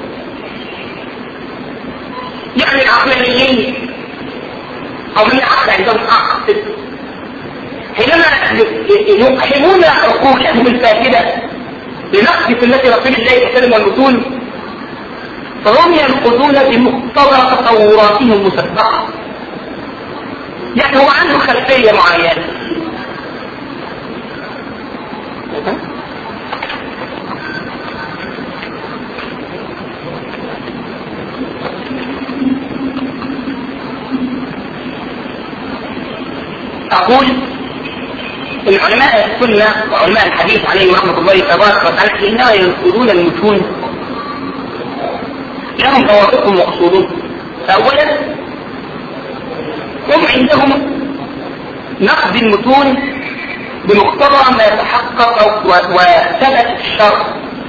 يعني العقلانيين أو من العقل عندهم عقل حينما يقحمون عقولهم الفاسدة لنقد سنة رسول الله صلى الله عليه وسلم والمتون فهم ينقضون بمقتضى تصوراتهم المسبقة. يعني هو عنده خلفية معينة أقول العلماء السنة وعلماء الحديث عليهم رحمة الله تبارك وتعالى إنما ينقضون المتون لهم ضوابطهم وأصولهم. فأولا هم عندهم نقد المتون بمقتضى ما يتحقق وثبت الشرع،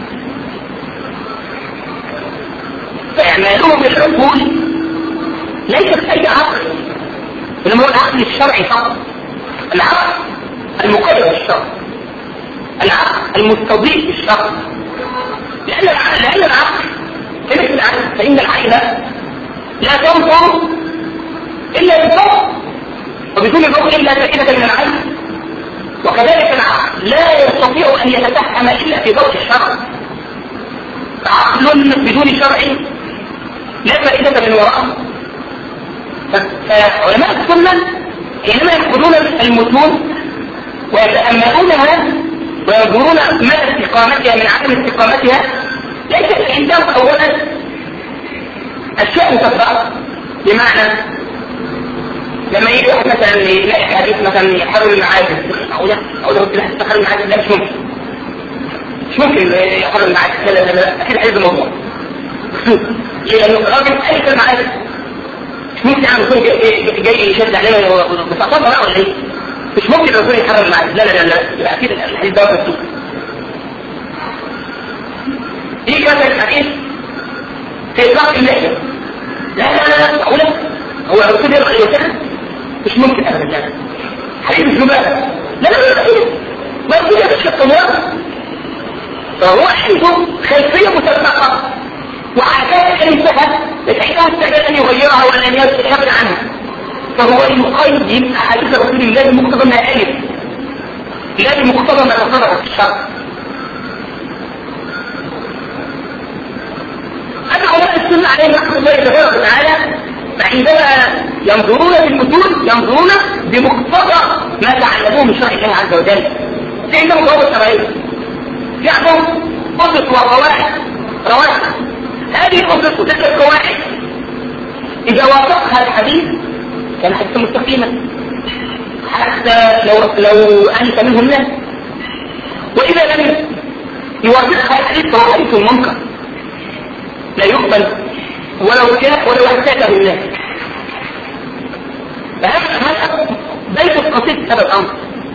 فإعمالهم بالعقول ليس أي عقل، إنما هو العقل الشرعي فقط، العقل المقيد بالشرع، العقل المستضيف بالشرع. لأن العقل كيف العقل؟ فإن العقل لا تنظر إلا بالضوء، وبدون ضوء إلا فائدة من العقل. وكذلك العقل لا يستطيع أن يتفهم إلا في ضوء الشرع. عقل بدون شرع لا فائدة من وراءه. فعلماء السنة حينما يأخذون المتون ويتأملونها وينظرون مدى استقامتها من عدم استقامتها ليس عندهم أولا أشياء مسبقة. بمعنى لما يجي واحد مثلا يلاقي حديث مثلا يحرر المعادن أو قلت له تحرر المعادن، لا مش ممكن يحرر المعادن، لا أكيد حديث الموضوع لأنه الراجل ألف المعادن مش ممكن عم يكون جاي يشد علينا بساطة بقى ولا ايه؟ مش ممكن الرسول يحرر المعادن، لا أكيد الحديث ده مكتوب. يجي مثلا الحديث في إطلاق اللحية، لا معقولة هو الرسول يرخي الوسائل؟ مش ممكن أبدا، لا حديث مش مبالغ، لا ما الرسول يرخي الطموات فهو عنده خلفية مسبقة وعادات انتهت لكي استعداد ان يغيرها وان يبعد عنها، فهو يقيم احاديث رسول الله بمقتضى ما الف لا بمقتضى ما تصدر في الشرع. اما علماء السنه عليهم رحمه الله تبارك وتعالى عندما ينظرون في المتون ينظرون بمقتضى ما تعلموه من شرع الله عز وجل. في عندهم ضوابط شرعيه، في عندهم ضبط وقواعد رواتب. هذه الضبط وتلك القواعد اذا وافقها الحديث كان حديثا مستقيما حتى لو انت منه الناس، واذا لم يوافقها الحديث فهو حديث منكر لا يقبل ولو احتاجه الناس. فهذا بيت القصيد هذا الامر.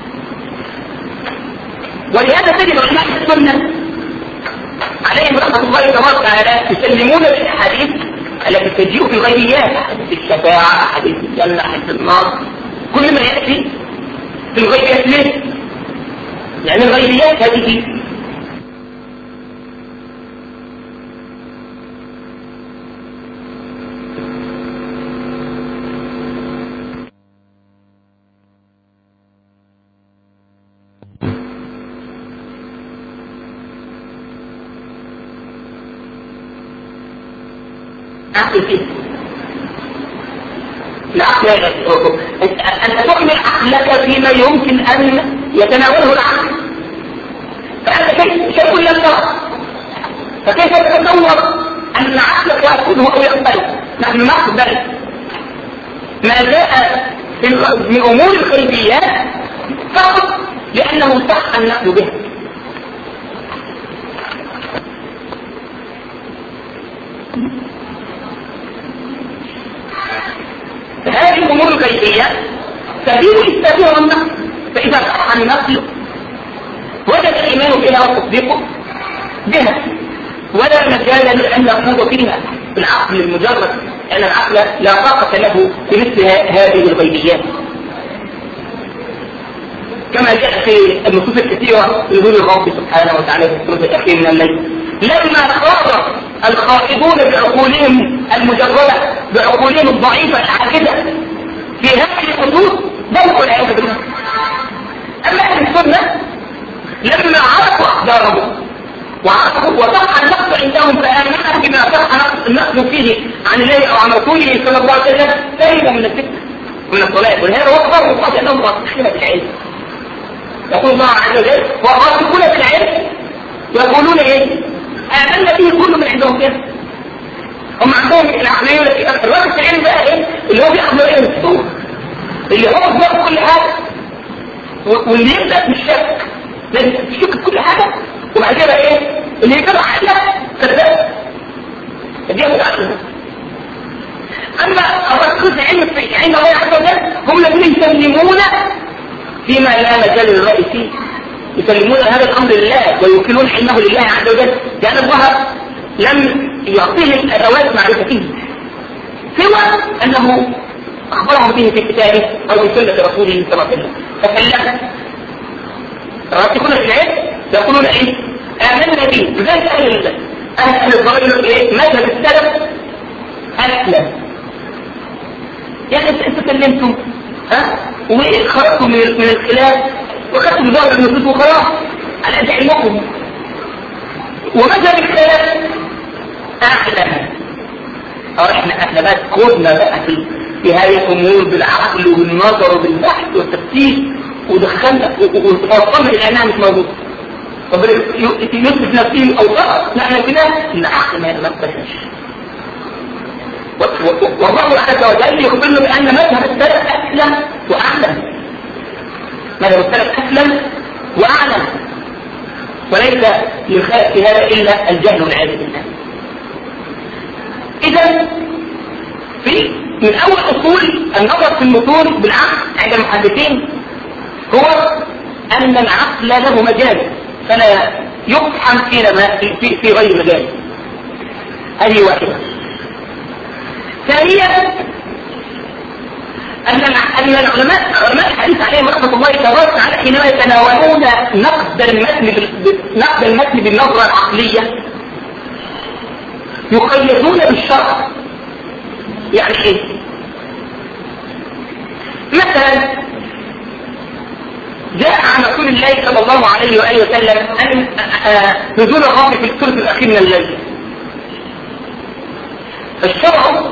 ولهذا تجد علماء السنه عليهم رحمه الله تبارك وتعالى يسلمون بالاحاديث التي تجيء في الغيبيات، حديث الشفاعه، حديث الجنه، حديث النار، كل ما ياتي في الغيبيات. ليه؟ يعني الغيبيات هذه عقل فيه. العقل أنت تؤمن عقلك فيما يمكن أن يتناوله العقل، فأنت شيء لم ترى، فكيف تتصور أن عقلك يأخذه أو يقبله؟ نحن نقبل ما جاء من أمور الغيبيات فقط لأنه صح النقل به. هذه الأمور الغيبية سبيل إثباتها والنقل، فإذا صح النقل وجد الإيمان بها والتصديق بها، ولا مجال لأن نخوض فيها بالعقل المجرد، لأن العقل لا طاقة له بمثل هذه الغيبيات، كما جاء في النصوص الكثيرة لنزول الرب سبحانه وتعالى في الثلث الأخير من الليل. لما خاض الخائضون بعقولهم المجردة بعقولهم الضعيفة العاجزة في هذه الخطوط ضربوا العياذ بالله. أما أهل السنة لما عرفوا أقدارهم وعرفوا وصح النقص عندهم فآمنوا بما صح النقص فيه عن الله أو عن رسوله صلى الله عليه وسلم سلموا من الفتنة ومن الضلال. ولهذا هو أخبر الله أنهم راسخين في العلم. يقول الله عز وجل والراسخون في العلم يقولون ايه؟ آمنا به كل من عندهم كده. هم عندهم العقلية التي الراسخ في العلم بقى ايه؟ اللي هو بيأخذ ايه الصور اللي هو بيأخذ كل حاجة، واللي يبدأ بالشك لازم تشك في كل حاجة، وبعد كده ايه؟ اللي يتبع عقلك صدق دي ياخد عقلك. اما الراسخ في العلم في عند الله عز وجل هم الذين يسلمون فيما لا مجال للرأي فيه، يسلمون هذا الأمر لله ويوكلون علمه لله عز وجل، لأن الله لم يعطيهم أدوات معرفته سوى أنه أخبرهم به في كتابه أو في سنة رسوله صلى الله عليه وسلم. فسلم الراسخون في العلم يقولون إيه؟ آمنا به. لذلك أهل الضلال إيه؟ مذهب السلف أسلم، يعني أنتم سلمتم وخرجتوا من الخلاف وخدتوا بظاهر النصوص وخلاص على أنت علمكم، ومذهب الخلاف أعلم. احنا بقى كنا بقى في هذه الأمور بالعقل والنظر وبالبحث والتفكير ودخلنا ووصلنا إلى أنها مش موجودة. يثبت نفسه أو فقط نحن فينا إن عقل ما يتنفسش. والله عز وجل يخبرنا بأن مذهب السلف أسلم وأعلم. مذهب السلف أسلم وأعلم، وليس يخالف في هذا إلا الجهل والعياذ بالله. إذا من أول أصول النظر في المتون بالعقل عند المحدثين هو أن العقل له مجال فلا يقحم في غير مجال. هذه واحدة. ثانيا أن علماء الحديث عليهم رحمة الله تبارك وتعالى حينما يتناولون نقد المتن بالنظرة العقلية يقيدون بالشرع. يعني ايه؟ مثلا جاء عن رسول الله صلى الله عليه وآله وسلم أن نزول الرب في الثلث الأخير من الليل. الشرع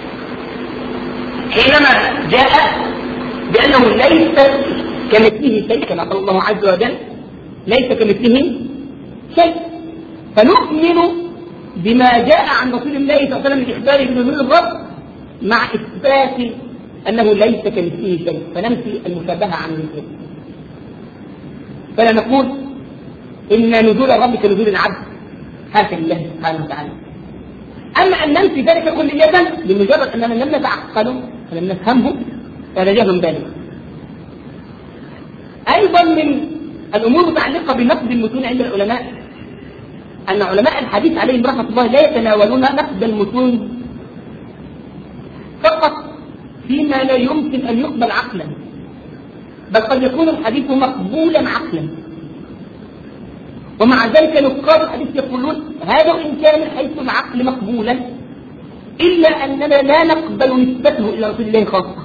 حينما جاء بأنه ليس كمثله شيء كما قال الله عز وجل ليس كمثله شيء، فنؤمن بما جاء عن رسول الله صلى الله عليه وسلم من إخباره بنزول الرب مع إثبات أنه ليس كمثله شيء، فننفي المشابهة عن مثله. فلا نقول إن نزول الرب كنزول العبد حاشا لله سبحانه وتعالى. أما أن ننفي ذلك كلية بمجرد أننا لم نتعقله ولم نفهمه فهذا جهل بالغ. أيضا من الأمور المتعلقة بنقد المتون عند العلماء أن علماء الحديث عليهم رحمة الله لا يتناولون نقد المتون فقط فيما لا يمكن أن يقبل عقلا، بل قد يكون الحديث مقبولا عقلا، ومع ذلك نقاد الحديث يقولون هذا إن كان من حيث العقل مقبولا إلا أننا لا نقبل نسبته إلى رسول الله خاصة.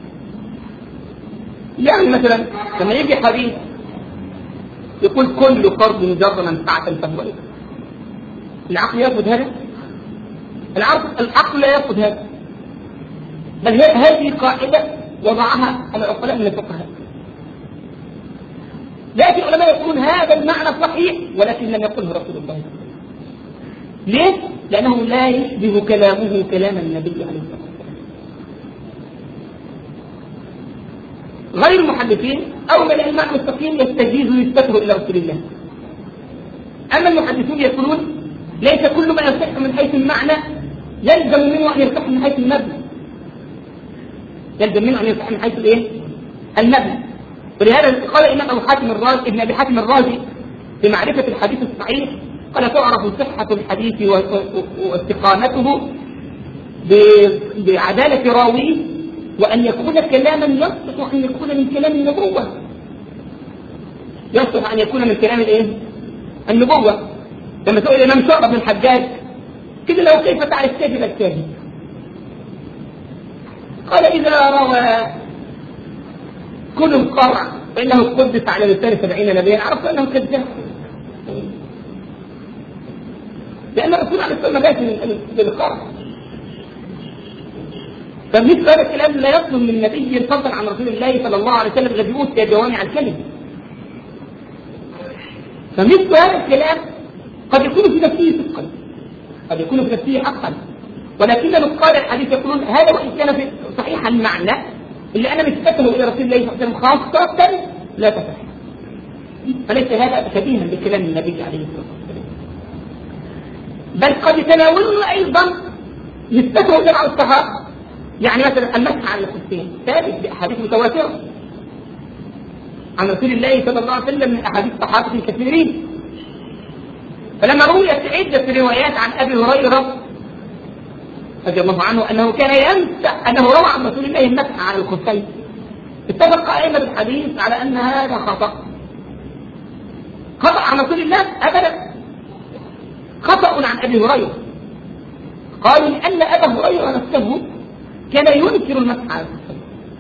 يعني مثلا لما يجي حديث يقول كل قرض جر منفعة فهو إيه؟ العقل يأخذ هذا؟ العقل لا يأخذ هذا، بل هذه قاعدة وضعها العقلاء من الفقهاء. لكن العلماء يقولون هذا المعنى صحيح ولكن لم يقله رسول الله. ليه؟ لأنه لا يشبه كلامه كلام النبي عليه الصلاة والسلام. غير المحدثين أو من العلماء المستقيم يستجيز نسبته إلى رسول الله. أما المحدثون يقولون ليس كل ما يصح من حيث المعنى يلزم منه أن يصح من حيث المبنى. يلزم منه أن يصح من حيث الإيه؟ المبنى. ولهذا قال الإمام ابن أبي حاتم الرازي في معرفة الحديث الصحيح قال تعرف صحة الحديث واستقامته بعدالة راويه وأن يكون كلاما يصلح أن يكون من كلام النبوة. يصلح أن يكون من كلام الإيه؟ النبوة. لما سئل الإمام شعبة بن الحجاج كده لو كيف تعرف كاذب الكاذب؟ قال إذا روى كل القرع فإنه قدس على لسان 70 نبيا عرف أنه كذاب، لأن الرسول عليه الصلاة والسلام بالقرع. فمثل هذا الكلام لا يصل من نبي فضلا عن رسول الله صلى الله عليه وسلم الذي أوتي جوامع الكلم. فمثل هذا الكلام قد يكون في نفسه صدقا قد يكون في نفسه حقا، ولكن نقاد الحديث يقولون هذا وإن كان صحيح المعنى اللي أنا نسبته إلى رسول الله صلى الله عليه وسلم خاصة لا تصح، فليس هذا شبيها بكلام النبي عليه الصلاة والسلام. بل قد يتناولون أيضا نسبته إلى بعض الصحابة. يعني مثلا المسح على الخفين ثابت بأحاديث متواترة عن رسول الله صلى الله عليه وسلم من أحاديث صحابة كثيرين. فلما رويت عدة روايات عن أبي هريرة رضي الله عنه أنه كان يمسح أنه روى عن رسول الله المسح على الخفين، اتفق أئمة الحديث على أن هذا خطأ عن رسول الله أبدا، خطأ عن أبي هريرة. قالوا لأن أبا هريرة نفسه كان ينكر المسح على الخفين،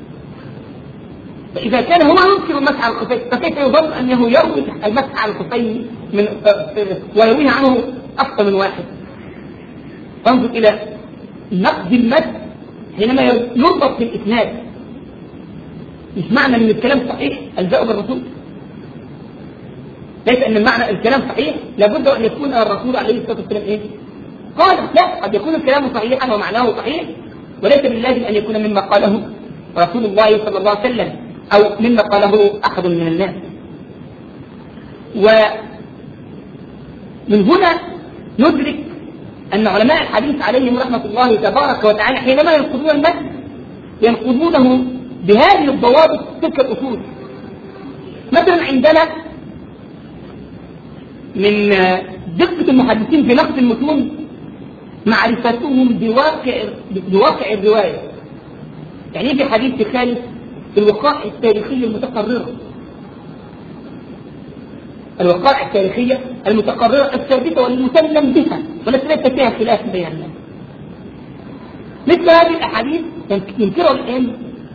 فإذا كان هو ينكر المسح على الخفين فكيف يظن أنه يروي المسح على الخفين ويرويه عنه أكثر من واحد؟ فانظر إلى نقد المد حينما يربط بالإسناد. مش معنى أن الكلام صحيح ألزأه بالرسول، ليس أن المعنى الكلام صحيح لابد أن يكون الرسول عليه الصلاة والسلام إيه؟ قال لا، قد يكون الكلام صحيحا ومعناه صحيح وليس باللازم أن يكون مما قاله رسول الله صلى الله عليه وسلم أو مما قاله أحد من الناس. ومن هنا ندرك أن علماء الحديث عليهم رحمة الله تبارك وتعالى حينما ينقضون المتن ينقضونه بهذه الضوابط تلك الأصول. مثلا عندنا من دقة المحدثين في نقد المتون معرفتهم بواقع الرواية. يعني يجي حديث يخالف الوقائع التاريخية المتقررة، الوقائع التاريخية المتقررة الثابتة والمسلم بها والتي ليس فيها خلاف بين الناس. مثل هذه الأحاديث ينكرها الآن،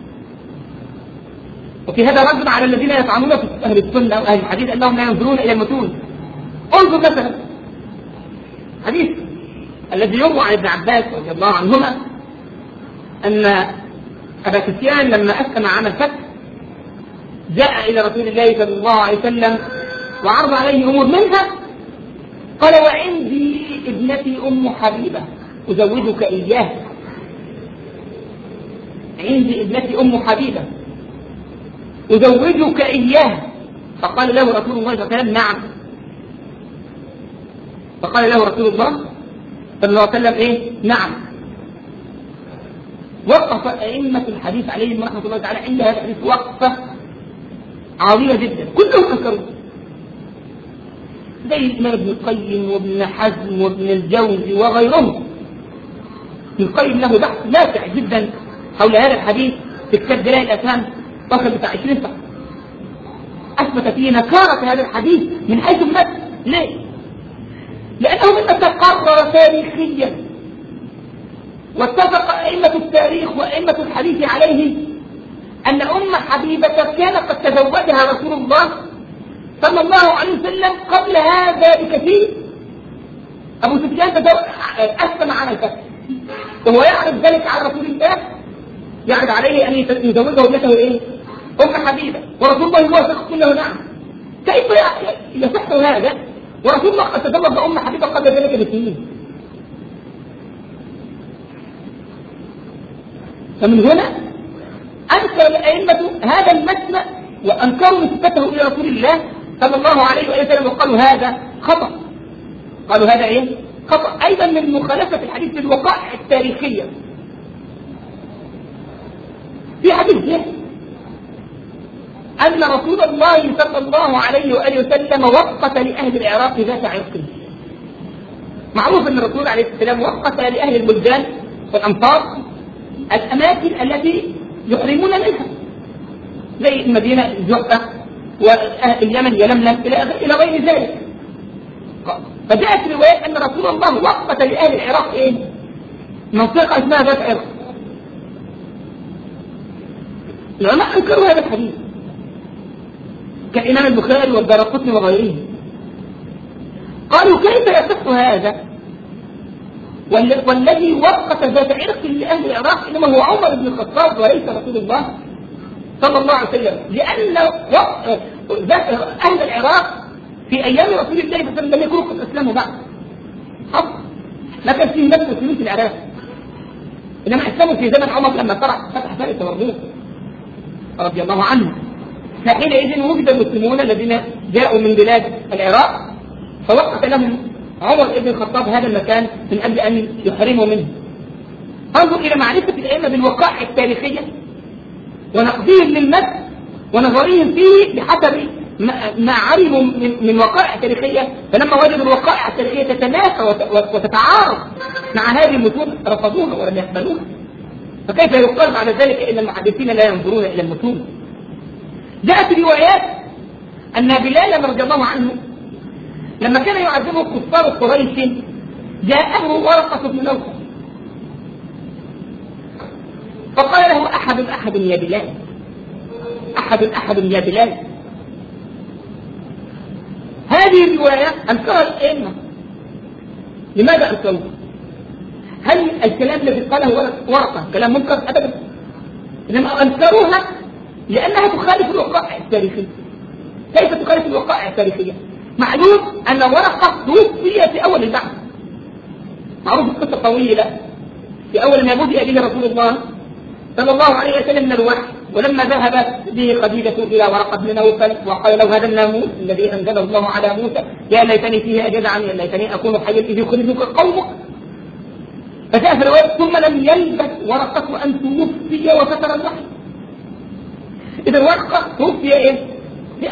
وفي هذا رد على الذين يطعنون في أهل السنة أو أهل الحديث أنهم لا ينظرون إلى المتون. انظر مثلا حديث الذي يروى عن ابن عباس رضي الله عنهما أن أبا سفيان لما أسلم عام الفتح جاء إلى رسول الله صلى الله عليه وسلم وعرض عليه أمور منها قال: وعندي ابنتي أم حبيبة أزوجك إياها، عندي ابنتي أم حبيبة أزوجك إياها. فقال له رسول الله صلى الله عليه وسلم: نعم. فقال له رسول الله صلى الله عليه وسلم: إيه؟ نعم. وقف أئمة الحديث عليهم رحمة الله تعالى عند هذا الحديث وقفة عظيمة جدا، كلهم أنكروه، زي الإمام ابن القيم وابن حزم وابن الجوزي وغيرهم. ابن القيم له بحث نافع جدا حول هذا الحديث في كتاب دلائل الأفهام، فصل بتاع 20 صفحة، أثبت فيه نكارة هذا الحديث من حيث المتن. ليه؟ لأنه مما تقرر تاريخيا واتفق أئمة التاريخ وأئمة الحديث عليه أن أم حبيبة كان قد تزوجها رسول الله صلى الله عليه وسلم قبل هذا بكثير. أبو سفيان أسلم على الفتح وهو يعرض ذلك على رسول الله، يعرض عليه أن يزوجه ابنته إيه؟ أم حبيبة، ورسول الله يوافق كله نعم. كيف يصح هذا ورسول الله قد تزوج أم حبيبة قبل ذلك بسنين؟ فمن هنا أنكر الأئمة هذا المتن وأنكروا نسبته إلى رسول الله صلى الله عليه وسلم وقالوا هذا خطأ. قالوا هذا إيه؟ خطأ. أيضا من مخالفة الحديث للوقائع التاريخية. في حديث جاء أن رسول الله صلى الله عليه وآله وسلم وقت لأهل العراق ذات عرق. معروف أن الرسول عليه السلام وقت لأهل البلدان والأمصار الأماكن التي يحرمون منها، زي المدينة جحفة واليمن يلملم إلى غير ذلك. فجاءت روايات أن رسول الله وقت لأهل العراق إيه؟ منطقة اسمها ذات عرق. العلماء أنكروا هذا الحديث كالإمام البخاري والدارقطني وغيرهم. قالوا كيف يصح هذا والذي وقت ذات عرق لأهل العراق إنما هو عمر بن الخطاب وليس رسول الله صلى الله عليه وسلم، لأن أهل العراق في أيام رسول الله صلى الله عليه وسلم لم يكونوا قد أسلموا بعد، ما كان فيه ناس مسلمين في العراق، إنما أسلموا في زمن عمر لما فتح فارس والروم رضي الله عنه. فحينئذ وجد المسلمون الذين جاءوا من بلاد العراق فوقت لهم عمر بن الخطاب هذا المكان من أجل أن يحرموا منه. انظر إلى معرفة الأئمة بالوقائع التاريخية ونقدهم للمتن ونظرهم فيه بحسب ما علموا من وقائع تاريخية، فلما وجدوا الوقائع التاريخية تتنافى وتتعارض مع هذه المتون رفضوها ولم يقبلوها. فكيف يقال بعد ذلك إن المحدثين لا ينظرون إلى المتون؟ جاءت روايات أن بلالا رضي الله عنه لما كان يعذبه كفار قريش جاءه ورقة بن نوفل فقال له: أحد يا بلال، أحد يا بلال. هذه الرواية أنكرها الأئمة. لماذا أنكروها؟ هل الكلام الذي قاله ورقة كلام منكر؟ أبدا، إنما أنكروها لأنها تخالف الوقائع التاريخية. كيف تخالف الوقائع التاريخية؟ معلوم أن ورقة توفي في أول البعث، معروف القصة طويلة. في أول ما بدأ به رسول الله صلى الله عليه وسلم من الوحي، ولما ذهبت به خديجة إلى ورقة بن نوفل وقال له: هذا الناموس الذي أنزله الله على موسى، يا ليتني فيه أجدعا، يا ليتني أكون حيا إذ يخرجك قومك. فجاء في الرواية: ثم لم يلبث ورقة أن توفي وفتر الوحي. إذا ورقة توفي إيه؟ في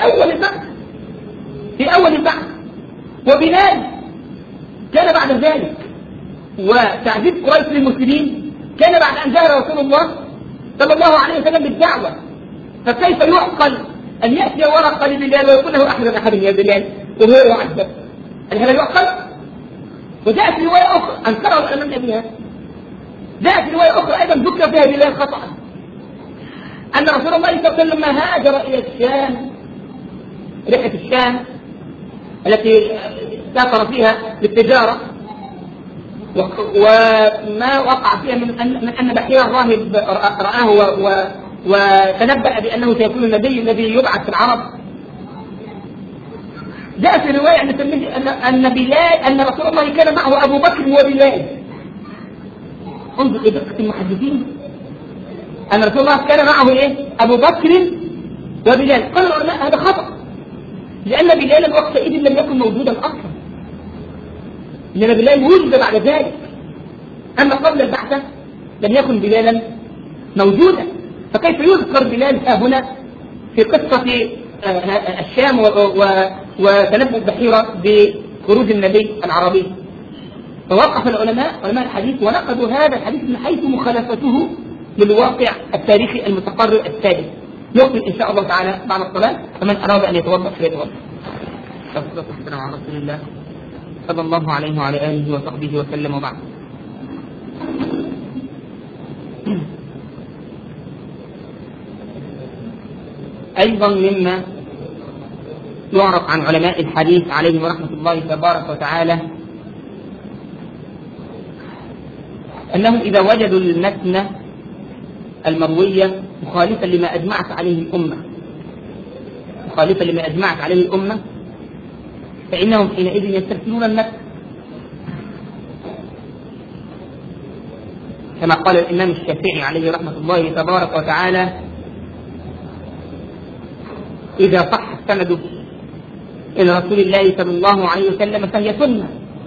أول البعث. وبلال كان بعد ذلك، وتعذيب قريش للمسلمين كان بعد أن ظهر رسول الله صلى الله عليه وسلم بالدعوة، فكيف يعقل أن يأتي ورقة لبلال ويقول له أحرم أحد يا بلال وهو يعذب؟ هل هذا يعقل؟ وجاءت رواية أخرى أنكره الإمام بها، جاءت رواية أخرى أيضا ذكر فيها بلال خطأ، أن رسول الله صلى الله عليه وسلم لما هاجر إلى الشام، رحلة الشام التي سافر فيها للتجارة، وما وقع فيها من أن بحير الراهب رآه وتنبأ بأنه سيكون النبي الذي يبعث في العرب، جاء في رواية أن رسول الله كان معه أبو بكر وبلال. انظر إلى دقة المحدثين، أن رسول الله كان معه أبو بكر وبلال. قال العلماء هذا خطأ، لأن بلالا وقتئذ لم يكن موجودا أصلا، لأن بلال وجد بعد ذلك، أما قبل البعثة لم يكن بلالا موجودا، فكيف يذكر بلال هنا في قصة الشام وتنبؤ البحيرة بخروج النبي العربي؟ فوقف العلماء علماء الحديث ونقدوا هذا الحديث من حيث مخالفته للواقع التاريخي المتقرر الثابت. نكمل إن شاء الله تعالى بعد الصلاة، فمن أراد أن يتوضأ فليتوضأ. والصلاة والسلام على رسول الله صلى الله عليه وعلى آله وصحبه وسلم، وبعد. أيضا مما يعرف عن علماء الحديث عليهم رحمة الله تبارك وتعالى أنهم إذا وجدوا المتن المروية مخالفا لما أجمعت عليه الأمة، فإنهم حينئذ يسترسلون المتن، كما قال الإمام الشافعي عليه رحمة الله تبارك وتعالى: إذا صح السند إلى رسول الله صلى الله عليه وسلم فهي سنة.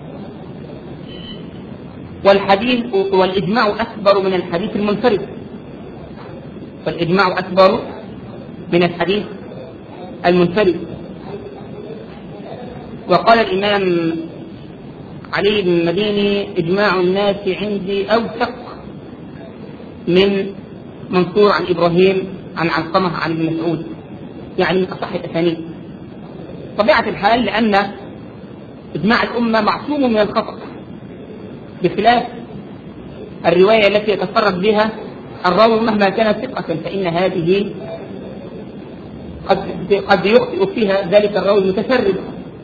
والإجماع أكبر من الحديث المنفرد، وقال الإمام علي بن المديني: إجماع الناس عندي أوثق من منصور عن إبراهيم عن علقمة عن ابن مسعود، يعني من أصح الأسانيد. طبيعة الحال لأن إجماع الأمة معصوم من الخطأ، بخلاف الرواية التي يتفرد بها الراوي مهما كانت ثقة، فإن هذه قد يخطئ فيها ذلك الراوي المتسرب.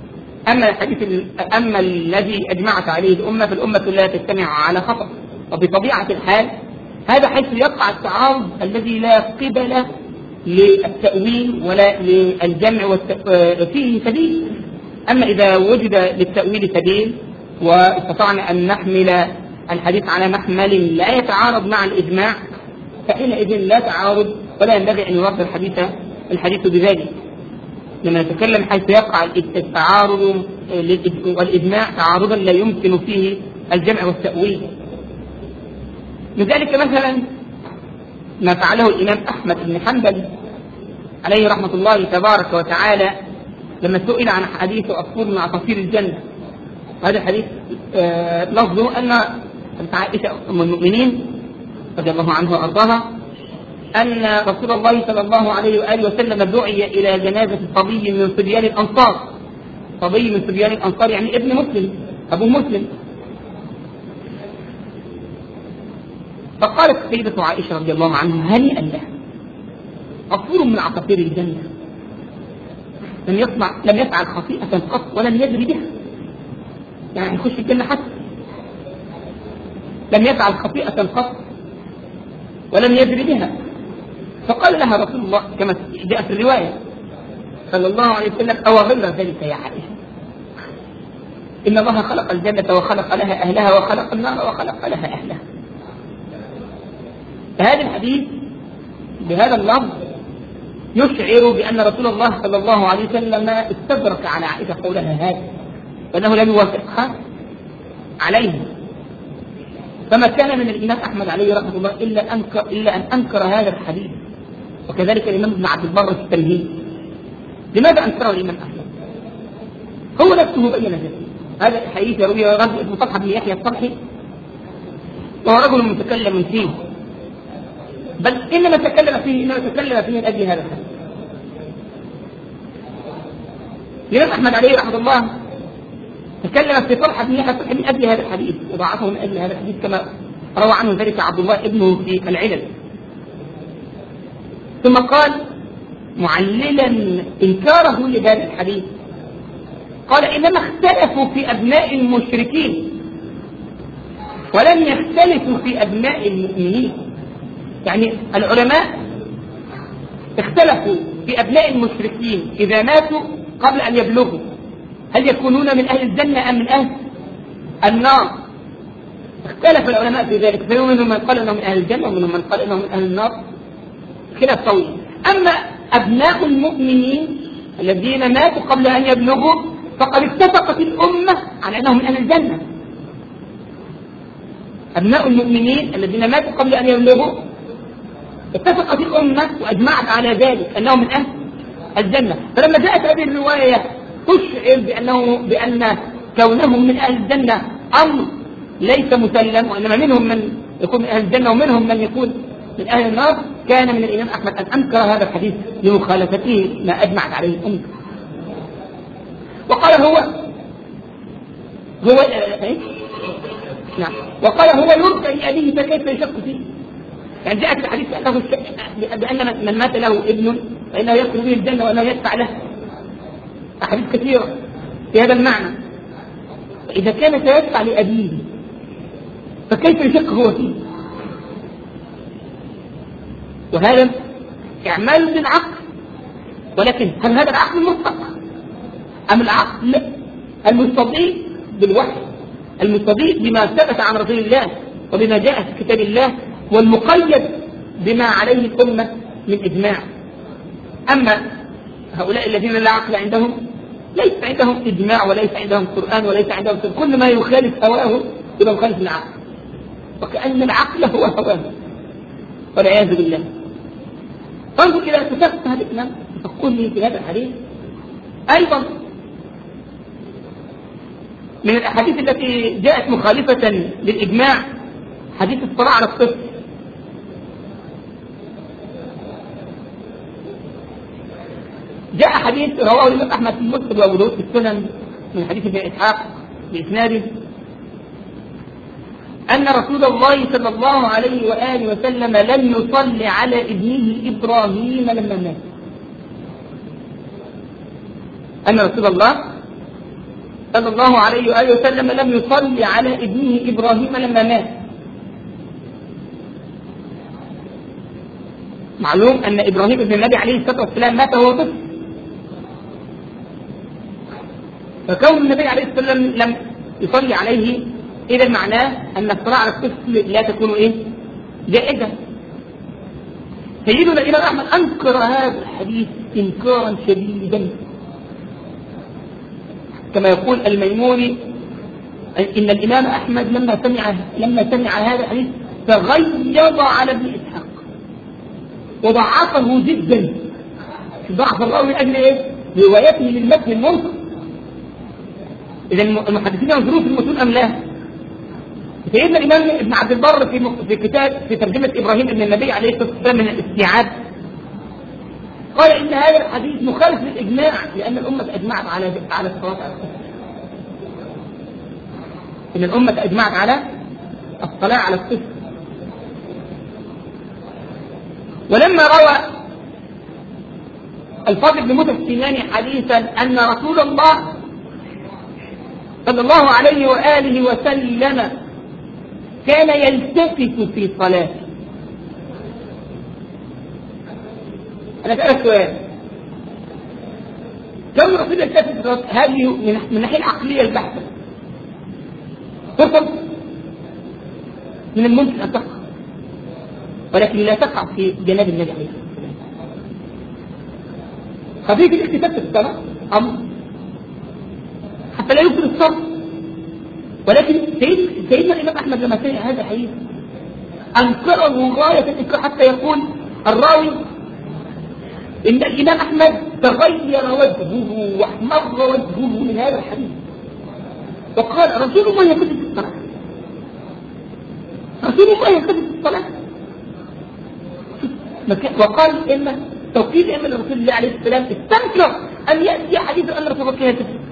أما الذي أجمعت عليه الأمة فالأمة لا تجتمع على خطأ. وبطبيعة الحال هذا حيث يقع التعارض الذي لا قبل للتأويل ولا للجمع فيه سبيل. أما إذا وجد للتأويل سبيل واستطعنا أن نحمل الحديث على محمل لا يتعارض مع الإجماع، فحينئذ لا تعارض ولا ينبغي أن يرد الحديث بذلك. لما نتكلم حيث يقع التعارض والإجماع تعارضا لا يمكن فيه الجمع والتأويل. لذلك مثلا ما فعله الإمام أحمد بن حنبل عليه رحمة الله تبارك وتعالى لما سئل عن حديث عصفور من عصافير الجنة. هذا الحديث لفظه أن عائشة أم المؤمنين رضي الله عنها وأرضاها أن رسول الله صلى الله عليه وآله وسلم دعي إلى جنازة صبي من صبيان الأنصار، يعني ابن مسلم أبو مسلم. فقالت السيدة عائشة رضي الله عنها: هنيئا له، عصفور من عصافير الجنة لم يفعل خطيئة قط ولم يدري بها، يعني يخش الجنة حتى لم يفعل خطيئة قط ولم يدري بها. فقال لها رسول الله كما جاء في الرواية صلى الله عليه وسلم: أو غير ذلك يا عائشة، إن الله خلق الجنة وخلق لها أهلها وخلق النار وخلق لها أهلها. فهذا الحديث بهذا اللفظ يشعر بأن رسول الله صلى الله عليه وسلم استدرك على عائشة قولها هذا، وأنه لم يوافقها عليه. فما كان من الإمام أحمد عليه رحمه الله إلا أن أنكر هذا الحديث، وكذلك الإمام ابن عبد البر في التمهيد. لماذا أنكره الإمام أحمد؟ هو نفسه بين ذلك. هذا الحديث يروي رجل اسمه طلحة بن يحيى الصلحي، وهو رجل متكلم فيه، بل إنما تكلم فيه من أجل هذا الحديث. الإمام أحمد عليه رحمة الله تكلم في طلحة بن يحيى من أجل هذا الحديث وضعفه من أجل هذا الحديث كما روى عنه ذلك عبد الله ابنه في العلل. ثم قال معللا إنكاره لهذا الحديث قال إنما اختلفوا في أبناء المشركين ولم يختلفوا في أبناء المؤمنين. يعني العلماء اختلفوا في أبناء المشركين إذا ماتوا قبل أن يبلغوا هل يكونون من أهل الجنة أم من أهل النار. اختلف العلماء في ذلك، فمنهم من قال أنهم من أهل الجنة ومنهم من قال أنهم من أهل النار، خلاف طويل. أما أبناء المؤمنين الذين ماتوا قبل أن يبلغوا فقد اتفقت الأمة على أنهم من أهل الجنة. أبناء المؤمنين الذين ماتوا قبل أن يبلغوا اتفقت الأمة وأجمعت على ذلك أنهم من أهل الجنة. فلما جاءت هذه الرواية تشعر بأن كونهم من أهل الجنة أمر ليس مسلم، وإنما منهم من يكون من أهل الجنة ومنهم من يكون من أهل النار. كان من الإمام أحمد أن أنكر هذا الحديث لمخالفته ما أجمعت عليه الأمة. وقال هو نعم، وقال هو يرجى لأبيه فكيف يشك فيه. يعني جاءت الحديث بأن من مات له ابن فإنه يدخل به الجنة وأنه يدفع له. أحاديث كثيرة في هذا المعنى. إذا كان سيدفع لأبيه فكيف يشك هو فيه؟ وهذا إعمال بالعقل، ولكن هل هذا العقل المطلق أم العقل المستضيء بالوحي، المستضيء بما ثبت عن رسول الله وبما جاء في كتاب الله، والمقيد بما عليه الأمة من إجماع؟ أما هؤلاء الذين لا عقل عندهم ليس عندهم إجماع وليس عندهم قرآن وليس عندهم كل ما يخالف هواه يبقى مخالف العقل، وكأن العقل هو هواه والعياذ بالله. فانظر إلى تفسر هذا الكلام تقول لي في هذا الحديث. أيضا من الأحاديث التي جاءت مخالفة للإجماع حديث الصلاة على الطفل. جاء حديث رواه الإمام أحمد في المسند وأبو داود في السنن من حديث ابن إسحاق بإسناده أن رسول الله صلى الله عليه وآله وسلم لم يصلي على ابنه إبراهيم لما مات. أن رسول الله صلى الله عليه وآله وسلم لم يصلي على ابنه إبراهيم لما مات. معلوم أن إبراهيم ابن النبي عليه الصلاة والسلام مات وهو طفل، فكون النبي عليه الصلاة والسلام لم يصلي عليه إذا معناه أن الصلاة على الطفل لا تكون جائزة. سيدنا الإمام أحمد أنكر هذا الحديث إنكارا شديدا، كما يقول الميموني إن الإمام أحمد لما سمع هذا الحديث تغيظ على ابن إسحاق وضعفه جدا. ضعف الله من أجل روايته للمتن المنكر. إذا المحدثين ينظرون في المتون أم لا؟ سيدنا الإمام ابن عبد البر في كتاب في ترجمة إبراهيم ابن النبي عليه الصلاة والسلام من الاستيعاب قال إن هذا الحديث مخالف للإجماع، لأن الأمة أجمعت على الصلاة على الطفل. إن الأمة أجمعت على الصلاة على الطفل. ولما روى الفضل بن موسى السيناني حديثا أن رسول الله صلى الله عليه وآله وسلم كان يلتفت في صلاته. أنا أسألك سؤال، كم رسول يلتفت هذه من الناحية العقلية البحتة تصل من الممكن أن تقع، ولكن لا تقع في جناب النبي عليه الصلاة والسلام. خفيف الالتفات في الصلاة أمر حتى لا يبطل الصرف، ولكن سيدنا الإمام أحمد لما سمع هذا الحديث أنكره غاية الإنكار، حتى يقول الراوي إن الإمام أحمد تغير وجهه واحمر وجهه من هذا الحديث، وقال رسول الله يلتفت في الصلاة، رسول الله يلتفت في الصلاة. وقال الأئمة توكيل الأئمة لرسول الله عليه السلام استنكر أن يأتي حديث أن رسول الله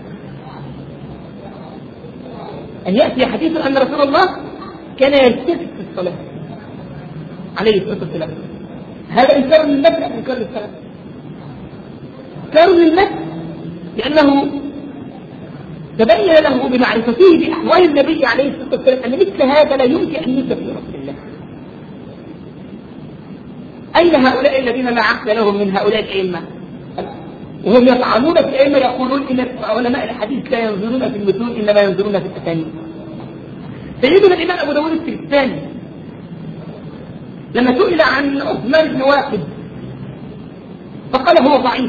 أن رسول الله كان يلتفت في الصلاة عليه الصلاة والسلام. هذا إنكار للمتن أم إنكار للسلام؟ إنكار للمتن لأنه تبين له بمعرفته بأحوال النبي عليه الصلاة والسلام أن مثل هذا لا يمكن أن يوجد في رسول الله. أين هؤلاء الذين لا عقل لهم من هؤلاء الأئمة؟ وهم يطعنون في الأئمة يقولون إن علماء الحديث لا ينظرون في المتون إنما ينظرون في الأسانيد. سيدنا الإمام أبو داود السجستاني لما سئل عن عثمان بن واقد فقال هو ضعيف،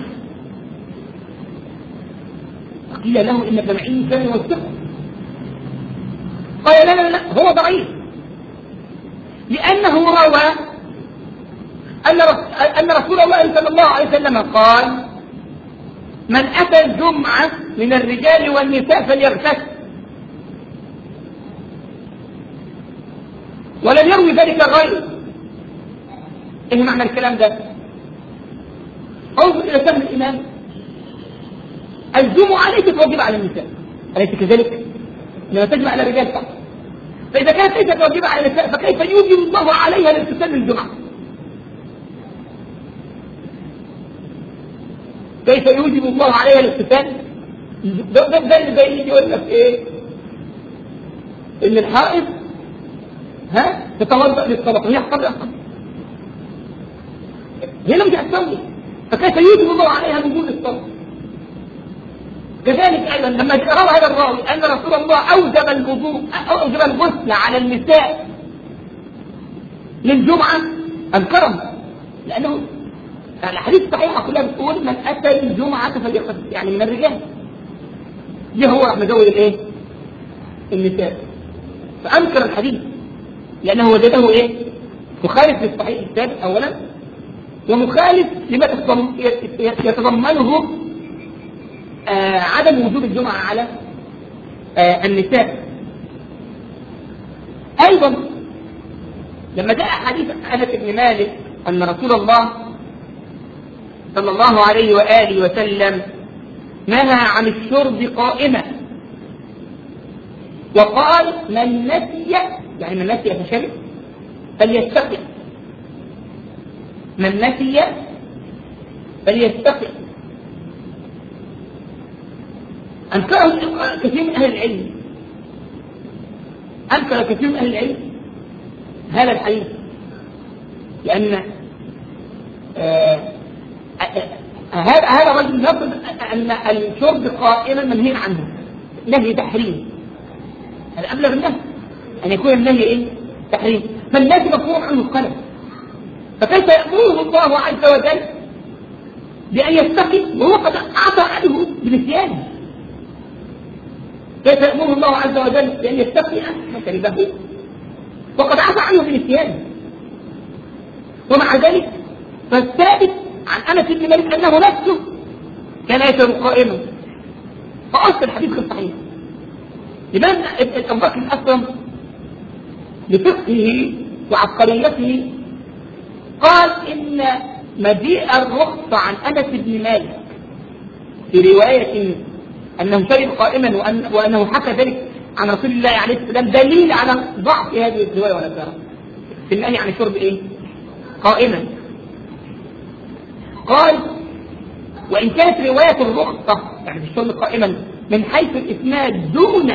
قيل له إن ابن معين كان يوثقه، قال لا هو ضعيف لأنه روى أن رسول الله صلى الله عليه وسلم قال من أتى الجمعة من الرجال والنساء فليغتسل، ولم يروي ذلك غيره. ايه معنى الكلام ده؟ انظر الى فهم الامام، الجمعة ليست واجبة على النساء أليس كذلك؟ لما تجمع على الرجال فقط، فإذا كانت ليست واجبة على النساء فكيف يوجب الله عليها الاغتسال للجمعة؟ كيف يوجب الله عليها الاغتسال؟ ده اللي زي يقول لك ايه؟ ان الحائض تتوضأ للصلاة وهي حصل هي لم تحصل، فكيف يوجب الله عليها وجود الصلاة؟ كذلك ايضا لما روى هذا الراوي ان رسول الله اوجب الوضوء او اوجب الغسل على النساء للجمعة انكرها، لانه الحديث الصحيحة كلها بتقول من اتى الجمعة فليغتسل، يعني من الرجال. دي هو راح مزود الايه؟ النساء، فانكر الحديث لانه وجده ايه؟ مخالف للصحيح الثابت اولا، ومخالف لما يتضمنه عدم وجود الجمعة على النساء. أيضا لما جاء حديث أنس بن مالك أن رسول الله صلى الله عليه وآله وسلم نهى عن الشرب قائمة، وقال من نسي، يعني من نسي فشرب فليستقي، من نسي فليستقي. أنكره كثير من أهل العلم، أنكر كثير من أهل العلم هذا الحديث، لأن هذا الرجل يقول أن الشرب قائما منهي عنه، نهي تحريم، هذا أبلغ النهي أن يكون النهي إيه؟ تحريم، فالناس مفهوم عنه القلب، فكيف يأمره الله عز وجل بأن يستقي وهو قد أعطى عنه بنسيانه؟ كيف يأمره الله عز وجل بأن يستقي شربه وقد عفى عنه بنسيانه؟ ومع ذلك فالثابت عن أنس بن مالك أنه نفسه كان يشرب قائما، فأصل الحديث غير صحيح. لماذا أبو بكر الأسلم لفقهه وعبقريته قال إن مجيء الرخصة عن أنس بن مالك في رواية أنه شرب قائما وأنه حكى ذلك عن رسول الله عليه السلام دليل على ضعف هذه الرواية ونكارة في النهي عن الشرب إيه؟ قائما. قال وإن كانت رواية الرخصة يعني الشرب قائما من حيث الإسناد دون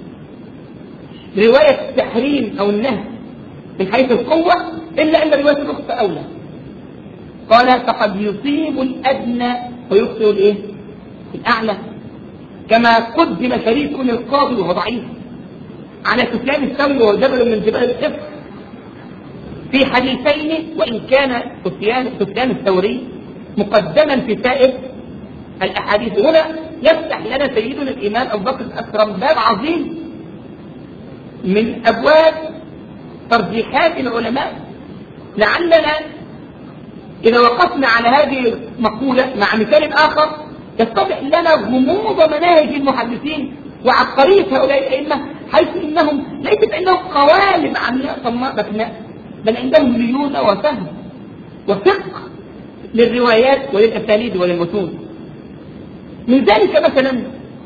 رواية التحريم أو النهي من حيث القوة، إلا أن رواية الرخصة أولى. قال فقد يصيب الأدنى ويخطئ الإيه؟ الأعلى، كما قدم شريك القاضي وهو ضعيف على سفيان الثوري وهو جبل من جبال الحفظ في حديثين، وإن كان سفيان الثوري مقدما في سائر الأحاديث. هنا يفتح لنا سيدنا الإمام أبو بكر الأكرم باب عظيم من أبواب ترجيحات العلماء، لعلنا إذا وقفنا على هذه المقولة مع مثال آخر يتضح لنا غموض مناهج المحدثين وعبقرية هؤلاء الأئمة، حيث إنهم ليست عندهم قوالب عمياء صماء بكناء، بل عندهم ليونة وفهم وفقه للروايات وللأساليب وللمتون. من ذلك مثلا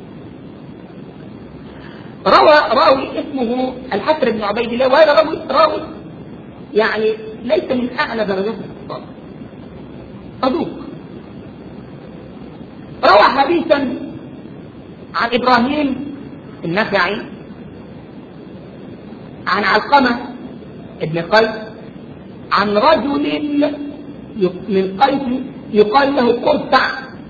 روى راوي اسمه الحسن بن عبيد الله، وهذا راوي يعني ليس من أعلى درجات الخطاب، صدوق. روى حديثا عن إبراهيم النخعي عن علقمة ابن قيس عن رجل من قيس يقال له قرطع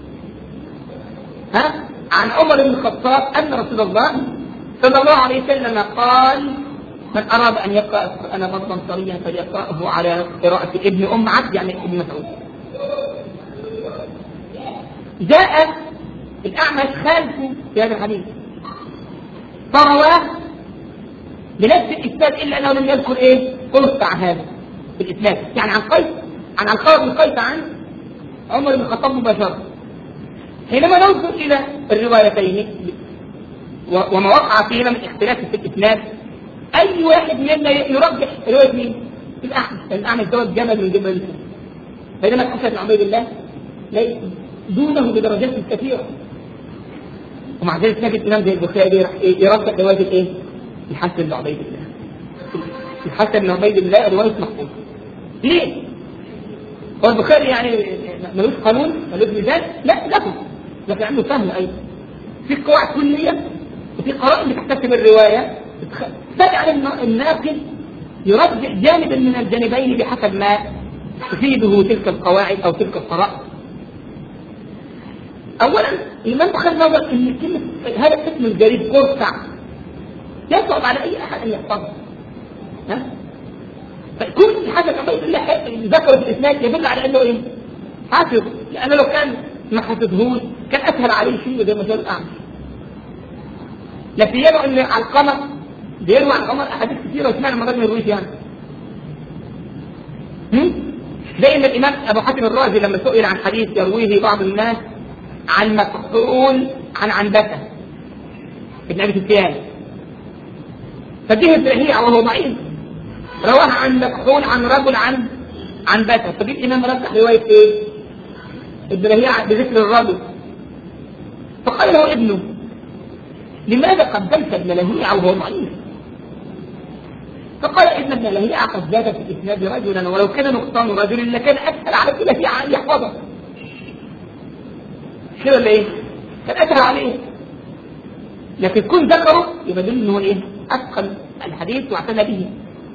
عن عمر بن الخطاب أن رسول الله صلى الله عليه وسلم قال: من أراد أن يقرأ القرآن غضا طريا فليقرأه على قراءة ابن أم عبد، يعني ابن مسعود. جاء الأعمش خالفه في هذا الحديث فرواه بنفس الإسناد إلا أنه لم يذكر قرطع هذا في الإسناد، يعني عن قيس، عن علقمة بن قيس عن عمر بن الخطاب مباشرة. حينما ننظر إلى الروايتين وما وقع فيهما من اختلاف في الإسناد، أي واحد منا يرجح رواية مين؟ الأعمش دوت جمل من جبل الإسلام، بينما الحسن بن عبيد الله دونه بدرجات كثيرة. ومع ذلك نجد الإمام زي البخاري يرجح رواية الحسن بن عبيد الله. الحسن بن عبيد الله رواية محفوظة. ليه؟ هو البخاري يعني ملوش قانون، ملوش ميزان؟ لا، لكن عنده فهم أيضا. في قواعد كلية وفي قرائن بتحتسب الرواية تجعل الناقل يرجح جانبا من الجانبين بحسب ما تفيده تلك القواعد أو تلك القرائن. أولا الإمام البخاري نظر أن كلمة هذا الاسم الجريد قرطع يصعب على أي أحد أن يحفظه. فكل حسب عبيد الله ذكر في الإسناد يدل على أنه حافظ، لأنه لو كان ما حفظهوش كان أسهل عليه شيء زي ما قال الأعمش. لا سيما أن علقمة بيروي عن عمر أحاديث كثيرة وسمعنا مرات ما يرويش يعني. زي ان الإمام أبو حاتم الرازي لما سئل عن حديث يرويه بعض الناس عن مكحول عن عنبسة ابن أبي سفيان، فجه الرهيع وهو ضعيف رواه عن مكحول عن رجل عن عنبسة، فجه الإمام رجح رواية ابن رهيع بذكر الرجل، فقال له ابنه: لماذا قدمت ابن لهيعة وهو ضعيف؟ فقال: إن ابن لهيعة قد زاد في الإسناد رجلا، ولو كان نقصان رجل لكان أسهل على ابن لهيعة أن يحفظه. كده ولا كان أسهل عليه، لكن كن ذكره يبدل أنه أثقل الحديث واعتنى به.